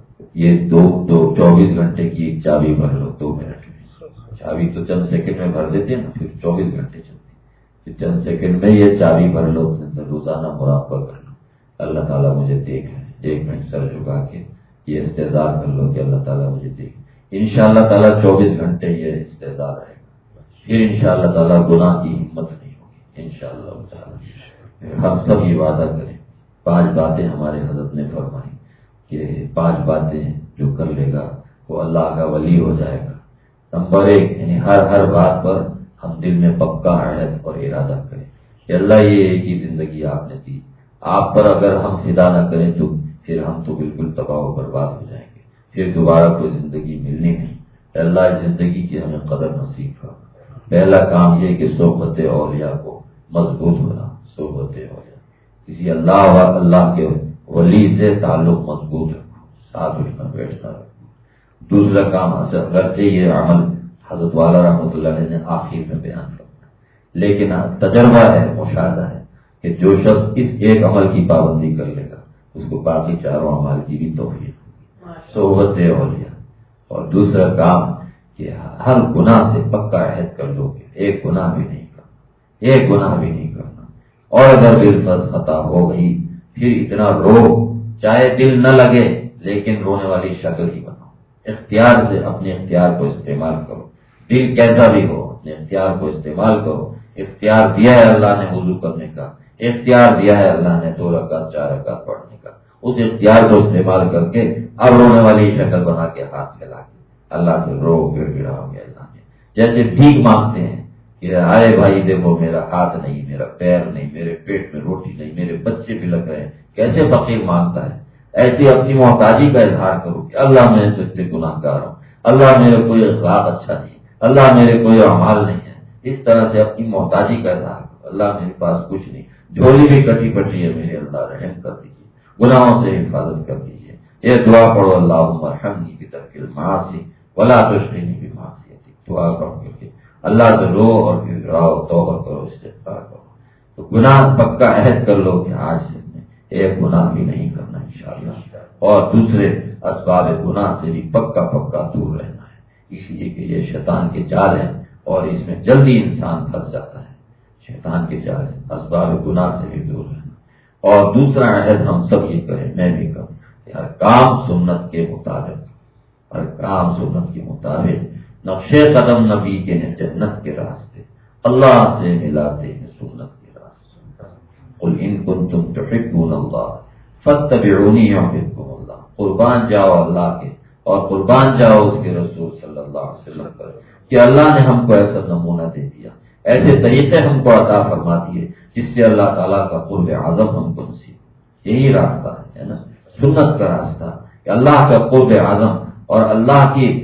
یہ دو دو چوبیس گھنٹے کی ایک چابی بھر لو دو منٹ میں، چابی تو چند سیکنڈ میں بھر دیتے نا، پھر چوبیس گھنٹے چلتی، پھر چند سیکنڈ میں یہ چابی بھر لو، اپنے اندر روزانہ مراقبہ کر لو اللہ تعالیٰ مجھے دیکھ رہے ہیں۔ ایک منٹ سر جھکا کے یہ استحضار کر لو کہ اللہ تعالیٰ مجھے دیکھ، انشاءاللہ تعالیٰ چوبیس گھنٹے یہ استحضار رہے گا، پھر انشاءاللہ تعالیٰ گناہ کی ہمت نہیں ہوگی انشاءاللہ تعالیٰ۔ ہم سب یہ وعدہ کریں، پانچ باتیں ہمارے حضرت نے فرمائی کہ پانچ باتیں جو کر لے گا وہ اللہ کا ولی ہو جائے گا۔ نمبر ایک، یعنی ہر ہر بات پر ہم دل میں پکا عہد اور ارادہ کریں کہ اللہ یہ ایک ہی زندگی آپ نے دی، آپ پر اگر ہم فدا نہ کریں تو پھر ہم تو بالکل تباہ و برباد ہو جائیں گے، پھر دوبارہ کوئی زندگی ملنی نہیں۔ اللہ اس زندگی کی ہمیں قدر نصیب فرما۔ پہلا کام یہ کہ صحبت اولیاء کو مضبوط بنا، صحبت اولیاء، کسی اللہ و اللہ کے ولی سے تعلق مضبوط رکھو، ساتھ اٹھنا بیٹھنا رکھو۔ دوسرا کام، گھر سے یہ عمل حضرت والا رحمۃ اللہ علیہ نے آخر میں بیان فرمایا، لیکن تجربہ ہے، مشاہدہ ہے کہ جو شخص اس ایک عمل کی پابندی کر لے گا اس کو باقی چاروں اعمال کی بھی توفیق ہوگی۔ صحبت اولیاء، اور دوسرا کام کہ ہر گناہ سے پکا عہد کر لو کہ ایک گناہ بھی نہیں کرنا، ایک گناہ بھی نہیں کرنا، اور اگر بالفرض خطا ہو گئی پھر اتنا رو، چاہے دل نہ لگے لیکن رونے والی شکل ہی بناؤ، اختیار سے اپنے اختیار کو استعمال کرو، دل کیسا بھی ہو اپنے اختیار کو استعمال کرو۔ اختیار دیا ہے اللہ نے وضو کرنے کا، اختیار دیا ہے اللہ نے دو رکعت چار رکعت پڑھنے کا، اس اختیار کو استعمال کر کے اب رونے والی شکل بنا کے ہاتھ پھیلا کے اللہ سے رو گڑ گڑاؤ گے اللہ نے، جیسے بھیک مانگتے ہیں کہ آئے بھائی دیکھو میرا ہاتھ نہیں، میرا پیر نہیں، میرے پیٹ میں روٹی نہیں، میرے بچے بھی لگ رہے ہیں، کیسے فقیر مانگتا ہے، ایسی اپنی محتاجی کا اظہار کرو کہ اللہ میں تو اتنے گناہ گار ہوں، اللہ میرے کوئی اخلاق اچھا نہیں، اللہ میرے کوئی اعمال نہیں ہے، اس طرح سے اپنی محتاجی کا اظہار کرو، اللہ میرے پاس کچھ نہیں، جھولی بھی کٹی پٹی ہے، میرے اللہ رحم کر دیجیے، گناہوں سے حفاظت کر دیجیے، یہ دعا پڑھو، اللہم ارحمنی بترک المعاصی ولا تشقنی بمعصیتک، دعا پڑھ کر کے اللہ سے رو اور گراؤ، توبہ کرو، استغفار کرو، تو گناہ پکا عہد کر لو کہ آج سے ایک گناہ بھی نہیں کرنا انشاءاللہ، اور دوسرے اسباب گناہ سے بھی پکا پکا دور رہنا ہے، اس لیے کہ یہ شیطان کے جال ہیں اور اس میں جلدی انسان پھنس جاتا ہے، شیطان کے جال ہے، اسباب گناہ سے بھی دور رہنا۔ اور دوسرا عہد ہم سب یہ کریں، میں بھی کروں کہ ہر کام سنت کے مطابق، ہر کام سنت کے مطابق، نقش قدم نبی کے ہیں جنت کے راستے، اللہ سے ملاتے ہیں سنت کے راستے، قل ان کنتم تحبون اللہ فاتبعونی یحببکم اللہ، قربان جاؤ اللہ کے اور قربان جاؤ اس کے رسول صلی اللہ علیہ وسلم پر، کہ اللہ نے ہم کو ایسا نمونہ دے دیا، ایسے طریقے ہم کو عطا فرما دیے جس سے اللہ تعالیٰ کا قرب اعظم ہم کو نصیب، یہی راستہ ہے نا سنت کا راستہ، کہ اللہ کا قرب اعظم اور اللہ کی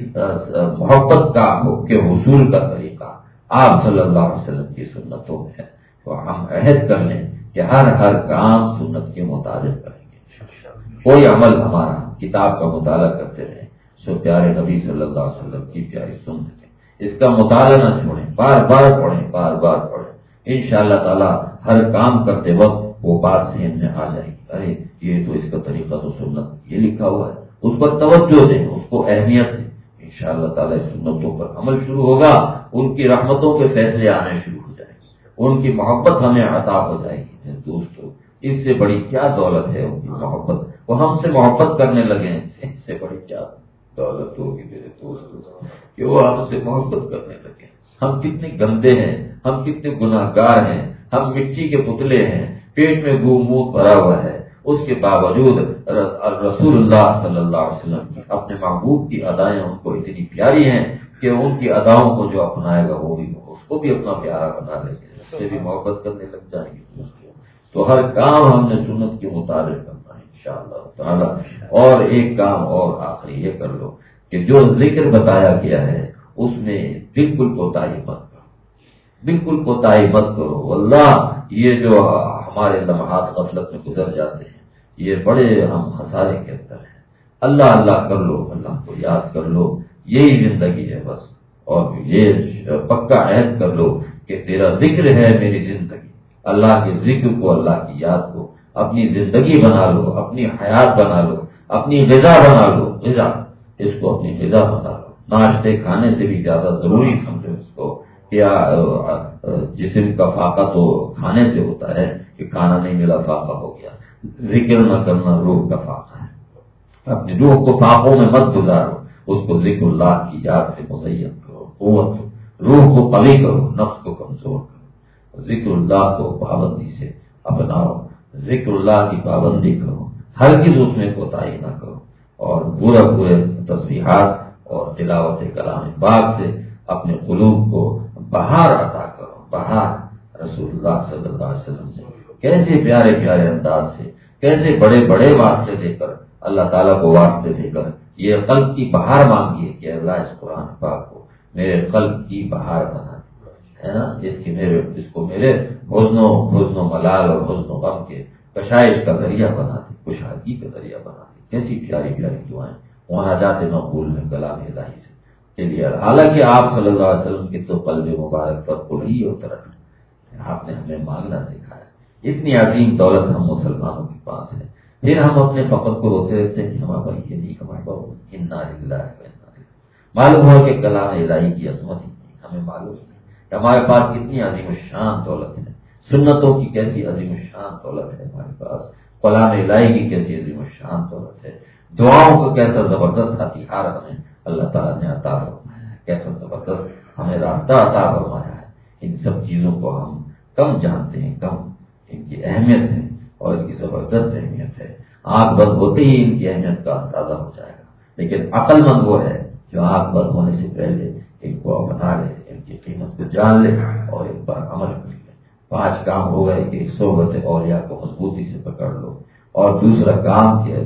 محبت کا کے حصول کا طریقہ آپ صلی اللہ علیہ وسلم کی سنتوں میں ہے، تو ہم عہد کر لیں کہ ہر ہر کام سنت کے مطابق کریں گے، کوئی عمل ہمارا کتاب کا مطالعہ کرتے رہیں، سو پیارے نبی صلی اللہ علیہ وسلم کی پیاری سنت ہے، اس کا مطالعہ نہ چھوڑیں، بار بار پڑھیں، بار بار پڑھیں، انشاءاللہ تعالی ہر کام کرتے وقت وہ بات ذہن میں آ جائے گی، ارے یہ تو اس کا طریقہ تو سنت یہ لکھا ہوا ہے، اس پر توجہ دیں، اس کو اہمیت دیں، انشاءاللہ تعالی سنتوں پر عمل شروع ہوگا، ان کی رحمتوں کے فیصلے آنے شروع ہو جائیں گے، ان کی محبت ہمیں عطا ہو جائے گی۔ دوستو اس سے بڑی کیا دولت ہے ان کی محبت، وہ ہم سے محبت کرنے لگے ہیں، اس سے بڑی کیا دولت ہوگی میرے دوستو کہ وہ ہم سے محبت کرنے لگے۔ ہم کتنے گندے ہیں، ہم کتنے گناہ گار ہیں، ہم مٹی کے پتلے ہیں، پیٹ میں گو منہ بھرا ہوا ہے، اس کے باوجود رسول اللہ صلی اللہ علیہ وسلم کی اپنے محبوب کی ادائیں ان کو اتنی پیاری ہیں کہ ان کی اداؤں کو جو اپنائے گا وہ بھی اس کو بھی اپنا پیارا بنا لے گا، اس سے بھی محبت کرنے لگ جائیں گے۔ تو ہر کام ہم نے سنت کے مطابق کرنا ہے انشاءاللہ تعالی۔ اور ایک کام اور آخری یہ کر لو کہ جو ذکر بتایا گیا ہے اس میں بالکل کوتاہی مت کرو، بالکل کوتاہی مت کرو، واللہ یہ جو ہمارے لمحات غفلت میں گزر جاتے ہیں یہ بڑے ہم خسارے کے اندر ہیں۔ اللہ اللہ کر لو، اللہ کو یاد کر لو، یہی زندگی ہے بس، اور یہ پکا عہد کر لو کہ تیرا ذکر ہے میری زندگی، اللہ کے ذکر کو، اللہ کی یاد کو اپنی زندگی بنا لو، اپنی حیات بنا لو، اپنی غذا بنا لو، غذا اس کو اپنی غذا بنا لو، ناشتے کھانے سے بھی زیادہ ضروری سمجھو اس کو، کیا جسم کا فاقہ تو کھانے سے ہوتا ہے کہ کھانا نہیں ملا فاقہ ہو گیا، ذکر نہ کرنا روح کا فاقہ ہے، اپنی روح کو فاقوں میں مت گزارو، اس کو ذکر اللہ کی یاد سے مزین کرو، قوت روح کو قوی کرو، نفس کو کمزور کرو، ذکر اللہ کو پابندی سے اپناؤ، ذکر اللہ کی پابندی کرو، ہرگز اس میں کوتاہی نہ کرو، اور برے برے تسبیحات اور تلاوت کلام پاک سے اپنے قلوب کو بہار عطا کرو، بہار۔ رسول اللہ صلی اللہ علیہ وسلم نے کیسے پیارے پیارے انداز سے، کیسے بڑے بڑے واسطے دے کر، اللہ تعالیٰ کو واسطے دے کر یہ قلب کی بہار مانگی ہے کہ اللہ اس قرآن پاک کو میرے قلب کی بہار بنا دے، ہے نا، اس کی میرے اس کو میرے حزن و حزن و ملال اور حزن و غم کے کشائش کا ذریعہ بنا دے، کشادگی کا ذریعہ بنا دے۔ کیسی پیاری پیاری دعائیں وہاں جاتے مقبول میں کلام الہی سے چلیے، حالانکہ آپ صلی اللہ علیہ وسلم کی تو قلب مبارک پر کلی اور طرح آپ نے ہمیں مانگنا سکھایا، اتنی عظیم دولت ہم مسلمانوں کے پاس ہے پھر ہم اپنے فقر کو روتے رہتے ہیں کہ ہمارا بھائی یہ نہیں کما پاؤ. انا للہ و انا الیہ. معلوم ہو کہ کلام الہی کی عظمت ہی نہیں ہمیں معلوم نہیں کہ ہمارے پاس کتنی عظیم الشان دولت ہے. سنتوں کی کیسی عظیم الشان دولت ہے ہمارے پاس. کلام الہی کی کیسی عظیم الشان دولت ہے. دعاؤں کا کیسا زبردست ہتھیار ہمیں اللہ تعالیٰ نے عطا فرمایا ہے. کیسا زبردست ہمیں راستہ عطا فرمایا ہے. ان سب چیزوں کو ہم کم جانتے ہیں, کم ان کی اہمیت ہے اور ان کی زبردست اہمیت ہے. آنکھ بند ہوتے ہی ان کی اہمیت کا اندازہ ہو جائے گا. لیکن عقل مند وہ ہے جو آنکھ بند ہونے سے پہلے ان کو اپنا لے, ان کی قیمت کو جان لے اور ان پر عمل کر لے. پانچ کام ہو گئے کہ صحبت اولیاء کو مضبوطی سے پکڑ لو, اور دوسرا کام کہ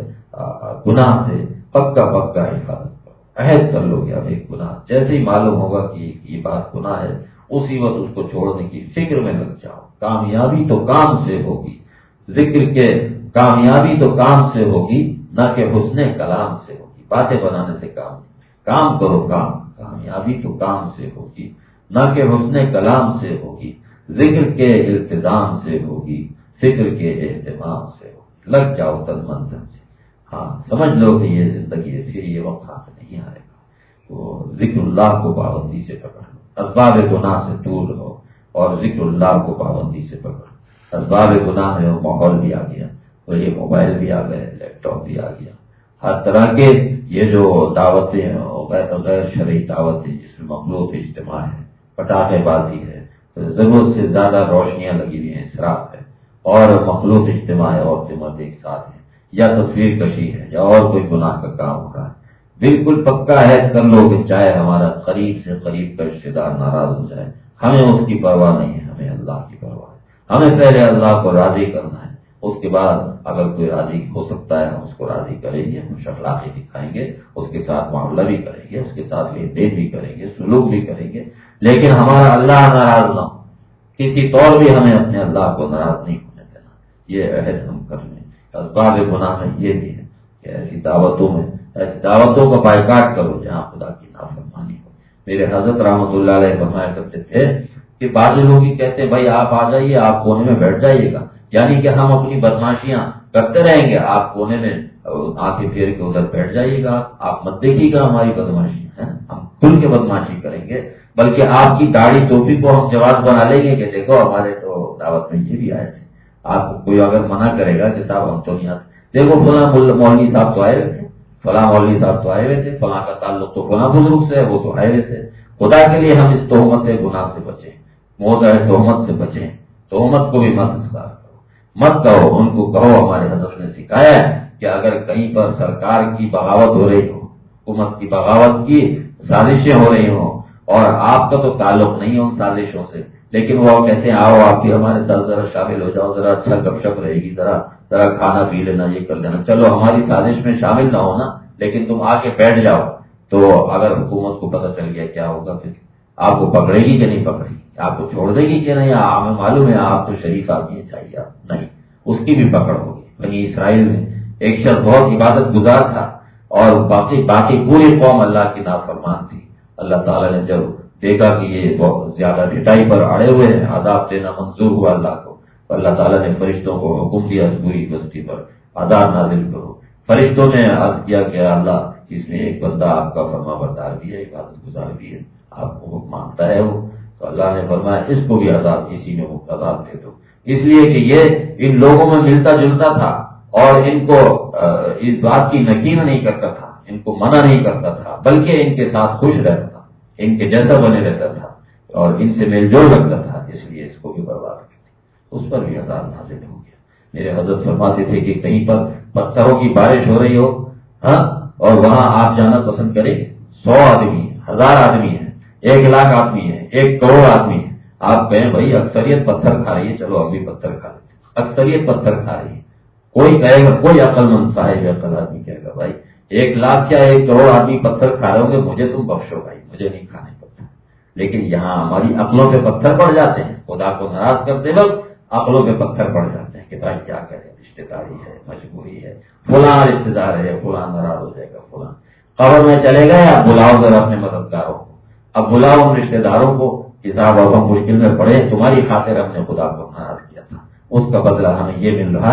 گناہ سے پکا پکا حفاظت کرو. عہد کر لو کہ اب ایک گناہ جیسے ہی معلوم ہوگا کہ یہ بات گناہ ہے اسی وقت اس کو چھوڑنے کی فکر میں لگ جاؤ. کامیابی تو کام سے ہوگی, ذکر کے کامیابی تو کام سے ہوگی نہ کہ حسن کلام سے ہوگی. باتیں بنانے سے کام نہیں, کام کرو کام. کامیابی تو کام سے ہوگی نہ کہ حسن کلام سے ہوگی. ذکر کے التزام سے ہوگی, فکر کے اہتمام سے ہوگی. لگ جاؤ تن من دھن سے. ہاں سمجھ لو کہ یہ زندگی ہے, پھر یہ وقت ہاتھ نہیں آئے گا. تو ذکر اللہ کو پابندی سے پکڑ لو, اسباب گناہ سے دور رہو اور ذکر اللہ کو پابندی سے پکڑو. اسباب گناہ میں وہ ماحول بھی آ گیا, تو یہ موبائل بھی آ گئے, لیپ ٹاپ بھی آ گیا, ہر طرح کے یہ جو دعوتیں ہیں غیر شرعی دعوتیں جس میں مخلوط اجتماع ہے, پٹاخے بازی ہے, ضرورت سے زیادہ روشنیاں لگی ہوئی ہیں, اسراف ہے, اور مخلوط اجتماع ہے, عورتیں مرد ایک ساتھ ہیں, یا تصویر کشی ہے, یا اور کوئی گناہ کا کام ہو رہا ہے. بالکل پکا عہد کر لو کہ چاہے ہمارا قریب سے قریب کا رشتے دار ناراض ہو جائے, ہمیں اس کی پرواہ نہیں ہے, ہمیں اللہ کی پرواہ ہے. ہمیں پہلے اللہ کو راضی کرنا ہے, اس کے بعد اگر کوئی راضی ہو سکتا ہے ہم اس کو راضی کریں گے, ہم اخلاقی دکھائیں گے, اس کے ساتھ معاملہ بھی کریں گے, اس کے ساتھ لین دین بھی کریں گے, سلوک بھی کریں گے, لیکن ہمارا اللہ ناراض نہ ہو. کسی طور بھی ہمیں اپنے اللہ کو ناراض نہیں ہونے دینا, یہ عہد ہم کر لیں. اسباب گناہ میں یہ بھی ہے کہ ایسی دعوتوں میں ایسی دعوتوں کا بائیکاٹ کرو جہاں خدا کی نافرمانی ہو. میرے حضرت رحمۃ اللہ علیہ فرمایا کرتے تھے کہ بعض لوگ ہی کہتے بھائی آپ آ جائیے, آپ کونے میں بیٹھ جائیے گا, یعنی کہ ہم اپنی بدماشیاں کرتے رہیں گے, آپ کونے میں آنکھیں پھیر کے ادھر بیٹھ جائیے گا, آپ مت دیکھیے گا ہماری بدماشیاں, ہم کھل کے بدماشی کریں گے, بلکہ آپ کی داڑھی ٹوپی کو ہم جواز بنا لیں گے کہ دیکھو ہمارے تو دعوت میں یہ بھی آئے تھے. آپ کو کوئی اگر منع کرے گا کہ صاحب ہم تو نہیں آتے, دیکھو فلاں مولوی صاحب تو آئے ہوئے تھے, فلاں مولوی صاحب تو آئے ہوئے تھے, فلاں کا تعلق تو فلاں بزرگ سے ہے, وہ تو آئے ہوئے تھے. خدا کے لیے ہم اس تہمت گناہ سے بچیں, موضع تہمت سے بچیں. تہمت کو بھی مت اختیار کرو, مت کہو, ان کو کہو ہمارے حضرت نے سکھایا ہے کہ اگر کہیں پر سرکار کی بغاوت ہو رہی ہو, حکومت کی بغاوت کی سازشیں ہو رہی ہوں, اور آپ کا تو تعلق نہیں ہے ان سازشوں سے, لیکن وہ کہتے ہیں آؤ آپ بھی ہمارے ساتھ ذرا شامل ہو جاؤ, ذرا اچھا گپ شپ رہے گی, ذرا ذرا کھانا پی لینا, یہ کر لینا, چلو ہماری سازش میں شامل نہ ہونا لیکن تم آ کے بیٹھ جاؤ. تو اگر حکومت کو پتہ چل گیا کیا ہوگا, پھر آپ کو پکڑے گی کہ نہیں پکڑے گی, آپ کو چھوڑ دے گی کہ نہیں, ہمیں معلوم ہے آپ تو شریف آدمی چاہیے, آپ نہیں, اس کی بھی پکڑ ہوگی. بنی اسرائیل میں ایک شخص بہت عبادت گزار تھا اور باقی باقی پوری قوم اللہ کی نافرمان تھی. اللہ تعالیٰ نے جب دیکھا کہ یہ بہت زیادہ ڈٹائی پر اڑے ہوئے ہیں, عذاب دینا منظور ہوا اللہ کو, تو اللہ تعالیٰ نے فرشتوں کو حکم دیا اس پوری بستی پر عذاب نازل کرو. فرشتوں نے عرض کیا کہ اللہ اس میں ایک بندہ آپ کا فرما بردار بھی ہے, عبادت گزار بھی ہے, آپ کو حکم مانتا ہے وہ, تو اللہ نے فرمایا اس کو بھی عذاب اسی میں عذاب دے دو, اس لیے کہ یہ ان لوگوں میں ملتا جلتا تھا اور ان کو اس بات کی نکیر نہیں کرتا تھا, ان کو منع نہیں کرتا تھا, بلکہ ان کے ساتھ خوش رہتا تھا, ان کے جیسا بنے رہتا تھا اور ان سے میل جول رکھتا تھا, اس لیے اس کو بھی برباد کر دیا, اس پر بھی عذاب نازل ہو گیا. میرے حضرت فرماتے تھے کہ کہیں پر پتھروں کی بارش ہو رہی ہو ہاں اور وہاں آپ جانا پسند کریں گے, سو آدمی ہزار آدمی ہیں, ایک لاکھ آدمی ہے, ایک کروڑ آدمی ہے, آپ کہیں بھائی اکثریت پتھر کھا رہی ہے, چلو ابھی پتھر کھا لیتے, اکثریت پتھر کھا رہی ہے, کوئی کہے گا, کوئی عقل مند صاحب عقل آدمی کہے گا بھائی ایک لاکھ کیا ایک کروڑ آدمی پتھر کھا رہے ہوں گے, مجھے تم بخشو بھائی, مجھے نہیں کھانے پتھر. لیکن یہاں ہماری عقلوں پہ پتھر پڑ جاتے ہیں, خدا کو ناراض کرتے وقت عقلوں پہ پتھر پڑ جاتے ہیں کہ بھائی کیا کریں, رشتے داری ہے, مجبوری ہے, فلاں رشتے دار ہے, فلاں ناراض ہو جائے گا, فلاں قبر میں چلے گئے, آپ بلاؤ ذرا اپنے مددگاروں کو, اب بلاؤ ان رشتے داروں کو کہ صاحب اب ہم مشکل میں پڑے, تمہاری خاطر ہم نے خدا کو ناراض کیا تھا, اس کا بدلہ ہمیں یہ مل رہا ہے,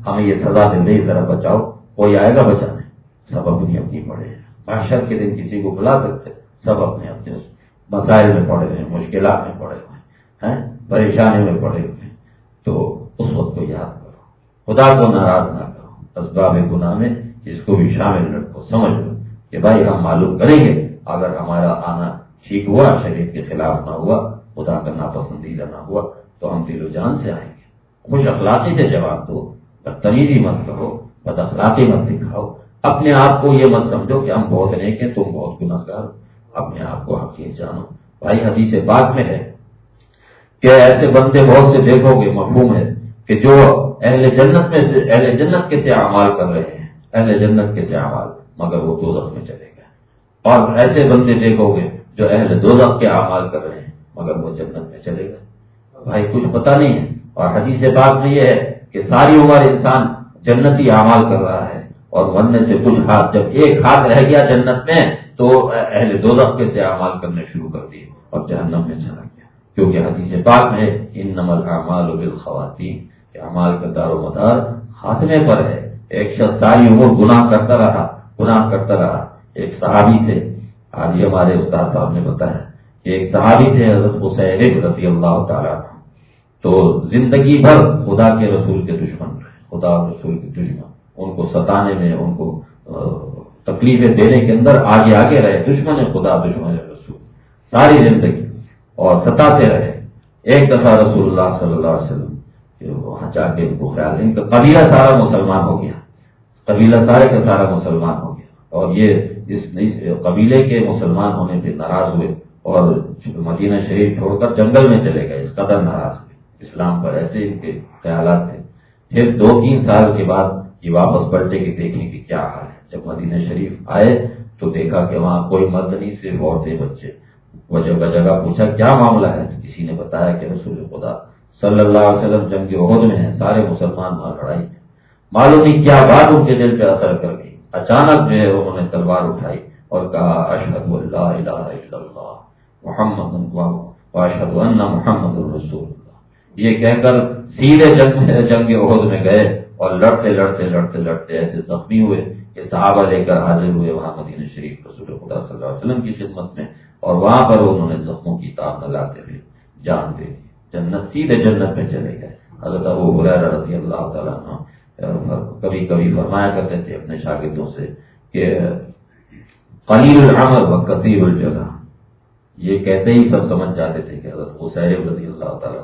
ہمیں یہ سزا مل رہی، ذرا بچاؤ، کوئی آئے گا بچانے؟ سب اپنی اپنی پڑے ہیں. محشر کے دن کسی کو بلا سکتے؟ سب اپنے اپنے مسائل میں پڑے ہوئے ہیں، مشکلات میں پڑے ہوئے ہیں، پریشانی میں پڑے ہوئے ہیں. تو اس وقت کو یاد کرو، خدا کو ناراض نہ کرو، اسباب گناہ میں اس کو بھی شامل رکھو. سمجھ لو کہ بھائی ہم معلوم کریں گے، اگر ہمارا آنا ٹھیک ہوا، شریعت کے خلاف نہ ہوا، خدا کا ناپسندیدہ نہ ہوا، تو ہم دل و جان سے آئیں گے. خوش اخلاقی سے جواب دو، بدتمیزی مت کرو، بد اخلاقی مت دکھاؤ. اپنے آپ کو یہ مت سمجھو کہ ہم بہت نیک ہیں، تم بہت گناہ گار. اپنے آپ کو حقیر جانو. بھائی حدیث پاک میں ہے کہ ایسے بندے بہت سے دیکھو گے، مفہوم ہے کہ جو اہل جنت میں سے اہل جنت کے سے اعمال کر رہے ہیں، اہل جنت کے سے اعمال، مگر وہ دوزخ میں چلے گئے. اور ایسے بندے دیکھو گے جو اہل دوزخ کے اعمال کر رہے ہیں، مگر وہ جنت میں چلے گئے. بھائی کچھ پتہ نہیں ہے. اور حدیث پاک میں یہ ہے کہ ساری عمر انسان جنتی اعمال کر رہا ہے، اور مرنے سے کچھ ہاتھ، جب ایک ہاتھ رہ گیا جنت میں تو اہل دوزخ کے سے اعمال کرنے شروع کر دیے اور جہنم میں چلا گیا. کیونکہ حدیث پاک میں انما الاعمال بالخواتیم، کہ اعمال کا دار و مدار خاتمے پر ہے. ایک شخص ساری عمر گناہ کرتا رہا گناہ کرتا رہا ایک صحابی تھے، آج ہی ہمارے استاد صاحب نے بتایا کہ ایک صحابی تھے حضرت حسین رضی اللہ تعالیٰ، تو زندگی بھر خدا کے رسول کے دشمن رہے، خدا اور رسول کے دشمن، ان کو ستانے میں، ان کو تکلیفیں دینے کے اندر آگے آگے رہے. دشمن خدا دشمن رسول ساری زندگی، اور ستاتے رہے. ایک دفعہ رسول اللہ صلی اللہ علیہ وسلم وہاں جا کے ان کو خیال، ان کا قبیلہ سارا مسلمان ہو گیا، قبیلہ سارے کا سارا مسلمان ہو گیا، اور یہ اس قبیلے کے مسلمان ہونے پہ ناراض ہوئے اور مدینہ شریف چھوڑ کر جنگل میں چلے گئے. اس قدر ناراض ہوئے اسلام پر، ایسے ان کے خیالات تھے. پھر دو تین سال کے بعد یہ واپس پلٹے کہ دیکھیں کہ کیا حال ہے. جب مدینہ شریف آئے تو دیکھا کہ وہاں کوئی مرد نہیں، صرف عورتیں بچے. وہ جگہ جگہ پوچھا کیا معاملہ ہے، تو کسی نے بتایا کہ رسول خدا صلی اللہ علیہ وسلم جنگ احد میں ہیں، سارے مسلمان وہاں لڑائی میں. معلوم نہیں کیا بات ان کے دل پہ اثر کر گئی. اچانک جو ہے انہوں نے تلوار اٹھائی اور کہا اشہد لا الہ الا اللہ محمد واشہد ان محمد الرسول اللہ. یہ کہہ کر سیدھے جنگ میں جنگ احد میں گئے اور لڑتے لڑتے لڑتے لڑتے ایسے زخمی ہوئے کہ صحابہ لے کر حاضر ہوئے وہاں مدینہ شریف رسول خدا صلی اللہ علیہ وسلم کی خدمت میں، اور وہاں پر انہوں نے زخموں کی تاب لگاتے ہوئے جان دے دی. جنت، سیدھے جنت میں چلے گئے. حضرت ابو ہریرہ رضی اللہ تعالیٰ عنہ کبھی کبھی فرمایا کرتے تھے اپنے شاگردوں سے کہ قلیل العمل و کثیر الجزا. یہ کہتے ہی سب سمجھ جاتے تھے کہ حضرت حسین رضی اللہ تعالیٰ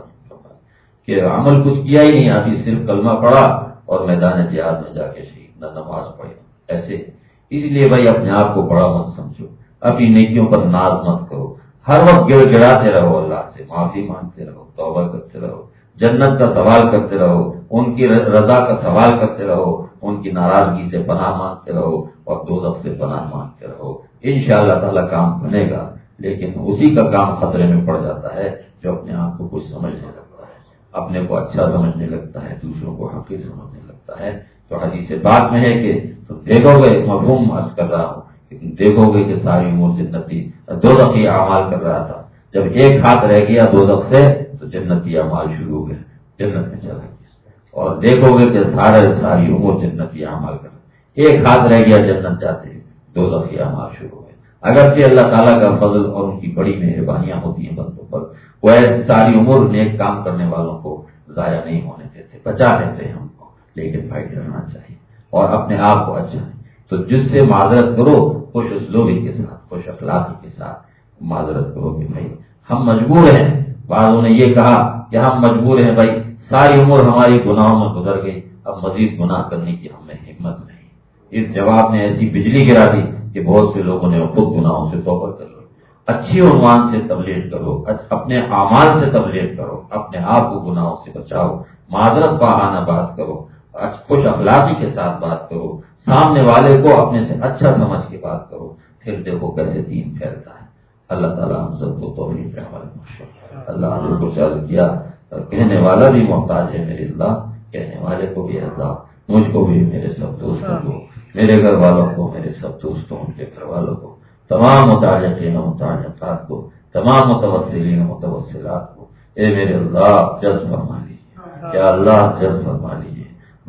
کہ عمل کچھ کیا ہی نہیں، آدھی صرف کلمہ پڑھا اور میدان جہاد میں جا کے شہید، نہ نماز پڑھی. ایسے اس لیے بھائی اپنے آپ کو بڑا مت سمجھو، اپنی نیکیوں پر ناز مت کرو. ہر وقت گڑ گڑاتے رہو، اللہ سے معافی مانگتے رہو، توبہ کرتے رہو، جنت کا سوال کرتے رہو، ان کی رضا کا سوال کرتے رہو، ان کی ناراضگی سے پناہ مانگتے رہو اور دوزخ سے پناہ مانگتے رہو. انشاءاللہ تعالی کام بنے گا. لیکن اسی کا کام خطرے میں پڑ جاتا ہے جو اپنے آپ کو کچھ سمجھنے لگتا ہے، اپنے کو اچھا سمجھنے لگتا ہے، دوسروں کو حقیر سمجھنے لگتا ہے. تو حدیث بات میں ہے کہ تم دیکھو گے، مفہوم عرض کر رہا ہوں، لیکن دیکھو گے کہ ساری عمر جنتی دوزخی اعمال کر رہا تھا. جب ایک ہاتھ رہ گیا دوزخ سے تو جنتی اعمال شروع ہو گئے، جنت میں چلا گیا. اور دیکھو گے کہ سارے ساری عمر جنتی اعمال کر رہا، ایک ہاتھ رہ گیا جنت جاتے دوزخی اعمال شروع ہو گئے. اگرچہ اللہ تعالیٰ کا فضل اور ان کی بڑی مہربانیاں ہوتی ہیں بندوں پر، وہ ایسی ساری عمر نیک کام کرنے والوں کو ضائع نہیں ہونے دیتے، بچا لیتے ہیں ہم کو. لیکن بھائی ڈرنا چاہیے اور اپنے آپ کو اچھا ہے. تو جس سے معذرت کرو خوش اسلوبی کے ساتھ، خوش اخلاقی کے ساتھ معذرت کرو کہ بھائی ہم مجبور ہیں. بعضوں نے یہ کہا کہ ہم مجبور ہیں بھائی، ساری عمر ہماری گناہوں میں گزر گئی، اب مزید گناہ کرنے کی ہمیں ہمت نہیں. اس جواب نے ایسی بجلی گرا دی کہ بہت سے لوگوں نے خود گناہوں سے توبہ کر لی. اچھی عنوان سے تبلیغ کرو، اپنے اعمال سے تبلیغ کرو، اپنے آپ کو گناہوں سے بچاؤ، معذرت خواہانہ بات کرو، خوش اخلاقی کے ساتھ بات کرو، سامنے والے کو اپنے سے اچھا سمجھ کے بات کرو. پھر دیکھو کیسے دین پھیلتا ہے. اللہ تعالیٰ ہم سب کو توفیق عمل بخشے. اللہ نے کچھ عرض کیا، کہنے والا بھی محتاج ہے میرے اللہ، کہنے والے کو بھی اللہ، مجھ کو بھی، میرے سب دوستوں کو، میرے گھر والوں کو، میرے سب دوستوں ان کے گھر والوں کو، تمام متعلقین و متعلقات کو، تمام متوسلین و متوسلات کو اے میرے اللہ جلد فرما لیجیے. یا اللہ جلد فرما لیجیے.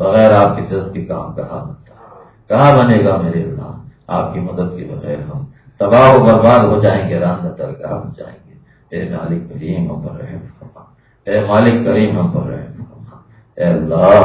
بغیر آپ کی طرف کے کام کہاں بنتا ہے؟ کہاں بنے گا میرے اللہ؟ آپ کی مدد کے بغیر ہم تباہ و برباد ہو جائیں گے، راندہ درگاہ ہو جائیں گے۔ اے مالک کریم ہم پر رحم فرما، اے مالک کریم ہم پر رحم فرما۔ اے اللہ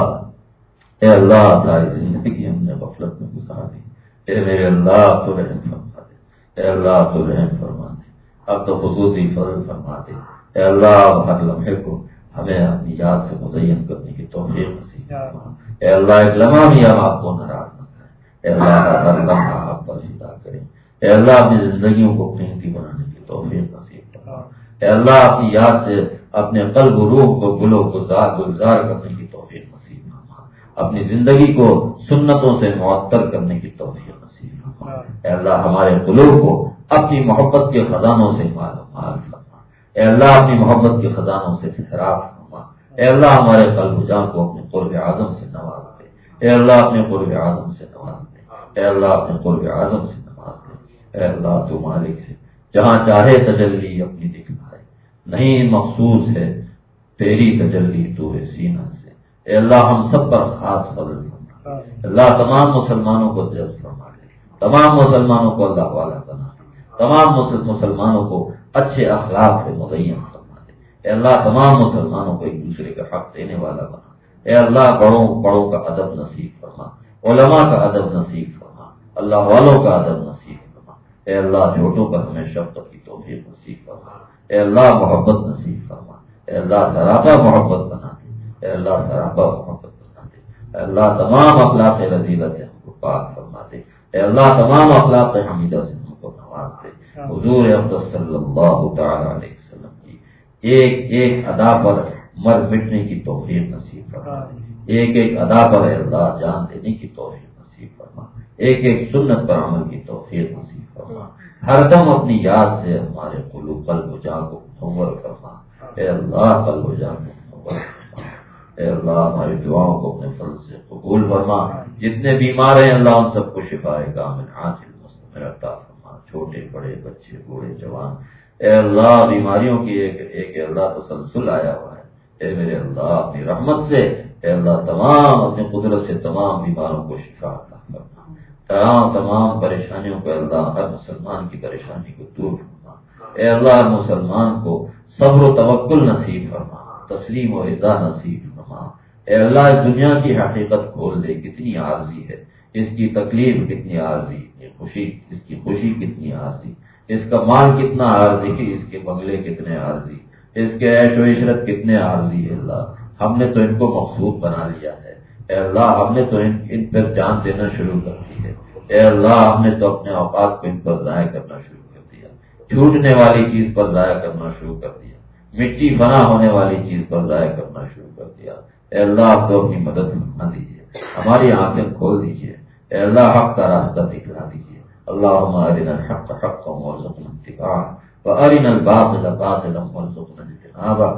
اے اللہ ساری زندگی ہم نے غفلت میں گزار دی، اے میرے اللہ تو رحم فرما دے، اے اللہ تو رحم فرما دے، اب تو خصوصی فضل فرما دے۔ اے اللہ ہر لمحے کو ہمیں اپنی یاد سے مزین کرنے کی توفیق نصیب فرما۔ اے اللہ ایک لمحہ بھی ہم آپ کو ناراض نہ کریں، اے اللہ ہر لمحہ آپ پر فدا کریں۔ اے اللہ اپنی زندگیوں کو قیمتی بنانے کی توفیق نصیب فرما۔ اے اللہ اپنی یاد سے اپنے قلب و روح کو گل و گلزار گلزار کرنے کی توفیق نصیب فرما، اپنی زندگی کو سنتوں سے معطر کرنے کی توفیق نصیب فرما۔ اے اللہ ہمارے قلوب کو اپنی محبت کے خزانوں سے مال مال فرما، اے اللہ اپنی محبت کے خزانوں سے سیراب فرما۔ اے اللہ ہمارے قلب جان کو اپنے قرب اعظم سے نواز دے، اے اللہ اپنے قرب اعظم سے نواز دے، اے اللہ اپنے قرب اعظم سے نواز دے۔ اے اللہ تو مالک ہے، جہاں چاہے تجلی اپنی دکھلائے، نہیں مخصوص ہے تیری تجلی تو ہے سینہ سے۔ اے اللہ ہم سب پر خاص فضل فرما، اللہ تمام مسلمانوں کو جذب فرما لے، تمام مسلمانوں کو اللہ والا بنا دے، تمام مسلمانوں کو اچھے اخلاق سے مزین فرما دے۔ اے اللہ تمام مسلمانوں کو ایک دوسرے کا حق دینے والا بنا۔ اے اللہ بڑوں بڑوں کا ادب نصیب فرما، علماء کا ادب نصیب فرما، اللہ والوں کا ادب نصیب فرما۔ اے اللہ چھوٹوں پر ہمیں شفقت کی توفیق نصیب فرما، اے اللہ محبت نصیب فرما، اے اللہ سراپا محبت بنا دے، اے اللہ سراپا محبت بنا دے۔ اے اللہ تمام اخلاق رذیلہ سے ہم کو پاک فرما دے، اے اللہ تمام اخلاق حمیدہ سے ہم کو نواز دے۔ حضور اقدس صلی اللہ تعالی علیہ وسلم کی ایک ایک ادا پر مر مٹنے کی توفیق نصیب فرما دے، ایک ایک ادا پر اے اللہ جان دینے کی توفیق نصیب فرما، ایک ایک سنت پر عمل کی توفیق نصیب فرما۔ ہر دم اپنی یاد سے ہمارے قلوب قلب و جان کو منور فرما، اے اللہ قلب و جان کو منور فرما۔ اے اللہ ہماری دعاؤں کو اپنے فضل سے قبول فرما، جتنے بیمار ہیں اللہ ان سب کو شفائے کامل عاجل مستمر عطا فرما، چھوٹے بڑے بچے بوڑھے جوان۔ اے اللہ بیماریوں کی ایک ایک اے اللہ تسلسل آیا ہوا ہے، اے میرے اللہ اپنی رحمت سے اے اللہ تمام اپنی قدرت سے تمام بیماروں کو شفا عطا فرما، تمام تمام پریشانیوں کو اللہ ہر مسلمان کی پریشانی کو دور فرما۔ اے اللہ ہر مسلمان کو صبر و توکل نصیب فرما، تسلیم و رضا نصیب فرما۔ اے اللہ اس دنیا کی حقیقت کھول دے، کتنی عارضی ہے، اس کی تکلیف کتنی عارضی، یہ خوشی اس کی خوشی کتنی عارضی، اس کا مال کتنا عارضی، اس کے بنگلے کتنے عارضی، اس کے عیش و عشرت کتنے عارضی ہے۔ اللہ ہم نے تو ان کو مقصود بنا لیا ہے، اے اللہ ہم نے تو ان, ان پر جان دینا شروع کر دی ہے، اے اللہ ہم نے تو اپنے اوقات کو ان پر ضائع کرنا شروع کر دیا، چھوٹنے والی چیز پر ضائع کرنا شروع کر دیا، مٹی فنا ہونے والی چیز پر ضائع کرنا شروع کر دیا۔ اے اللہ آپ تو اپنی مدد فرما دیجیے، ہماری آنکھیں کھول دیجیے، اے اللہ حق کا راستہ دکھلا دیجیے۔ اللہم ارنا الحق حقا وارزقنا اتباعہ وارنا الباطل باطلا وارزقنا اجتنابہ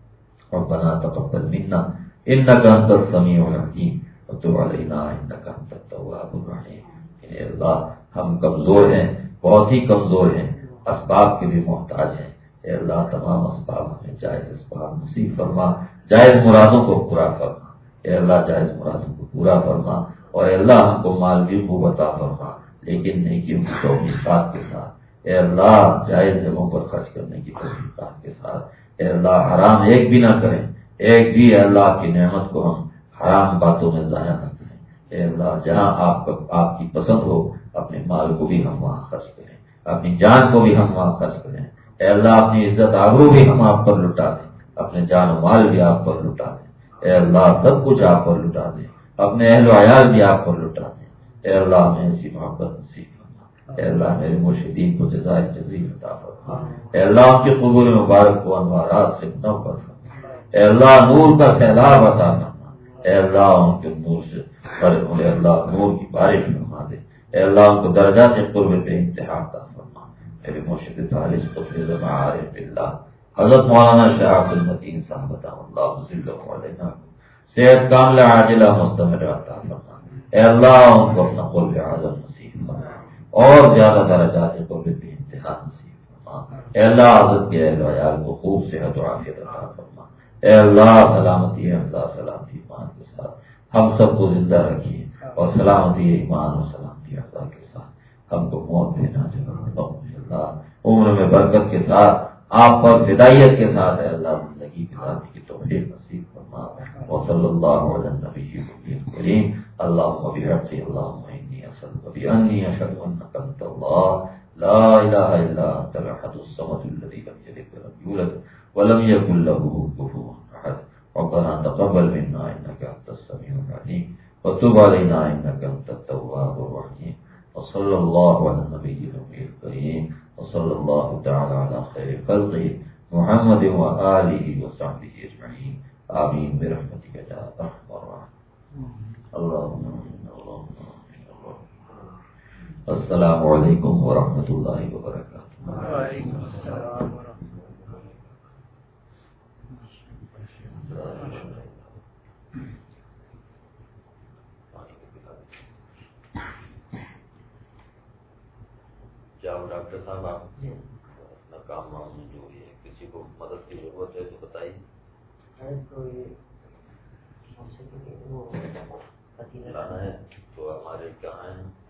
ربنا تقبل منا انک انت السمیع العلیم وتب علینا انک انت التواب الرحیم۔ اے اللہ ہم کمزور ہیں، بہت ہی کمزور ہیں، اسباب کے بھی محتاج ہیں، اے اللہ تمام اسباب ہمیں جائز اسباب نصیب فرما، جائز مرادوں کو پورا فرما، اے اللہ جائز مرادوں کو پورا فرما، اور اے اللہ ہم کو مال بھی قوت عطا فرما، لیکن نیکیوں کی توفیقات کے ساتھ، اے اللہ جائز جگہوں پر خرچ کرنے کی توفیقات کے ساتھ، اے اللہ حرام ایک بھی نہ کریں، ایک بھی اے اللہ آپ کی نعمت کو ہم حرام باتوں میں ضائع نہ کریں، اے اللہ جہاں آپ کا آپ کی پسند ہو اپنے مال کو بھی ہم وہاں خرچ کریں، اپنی جان کو بھی ہم وہاں خرچ کریں، اے اللہ اپنی عزت آبرو بھی ہم آپ پر لٹا دیں، اپنے جان و مال بھی آپ پر لٹا دیں، اے اللہ سب کچھ آپ پر لٹا دیں، اپنے اہل و عیال بھی آپ پر لٹا دیں، اے اللہ ہمیں ایسی محبت نصیب فرما، اے اللہ میرے مرشدین کو جزائے جزیل عطا فرما، اے اللہ ان کی قبول مبارک کو انوارات سے منور فرما، اے اللہ نور کا سیلاب عطا فرما، اے اللہ ان کے نور سے اے اللہ نور کی بارش فرما دے، اے اللہ ان کو درجات قرب پہ انتہا عطا فرما۔ میرے مرشد خالص قطب زمان عارف باللہ حضرت مولانا شاہ عبد المتین صاحب اللہ ذلہ علینا صحت کاملہ عاجلہ مستمر عطا فرما، اے اللہ ان کو اپنا قرب اعظم نصیب فرما اور زیادہ درجات قرب پہ انتہا نصیب فرما، اے اللہ حضرت کے اہل و عیال کو خوب صحت و عافیت عطا فرما، اے اللہ سلامتی افضا سلامتی ایمان کے ساتھ ہم سب کو زندہ رکھیے اور سلامتی ایمان اور سلامتی عطا کے ساتھ ہم کو موت دینا چاہیے اللہ، عمر میں برکت کے ساتھ آپ پر فدائیت کے ساتھ ہے اللہ زندگی گزارنے کی توفیق نصیب فرما۔ وصلی اللہ علی النبی الکریم۔ اللہم بحق اللہم انی اسألک بانی اشہد انک انت اللہ لا الہ الا انت الاحد الصمد الذی لم یلد ولم یولد ولم یکن لہ کفوا احد۔ ربنا تقبل منا انک انت السمیع العلیم وتب علینا انک انت التواب الرحیم۔ وصلی اللہ علی النبی الکریم وصلی اللہ تعالی علی خیر خلقہ محمد وآلہ وصحبہ اجمعین آمین برحمتک یا ارحم الراحمین۔ اللہم آمین اللہم آمین اللہم۔ السلام علیکم ورحمۃ اللہ وبرکاتہ۔ وعلیکم السلام ورحمۃ اللہ۔ کیا ڈاکٹر صاحب آپ اپنا کام وام جو ہے کسی کو مدد کی ضرورت ہے تو بتائیے۔ لانا ہے تو ہمارے کہاں ہیں؟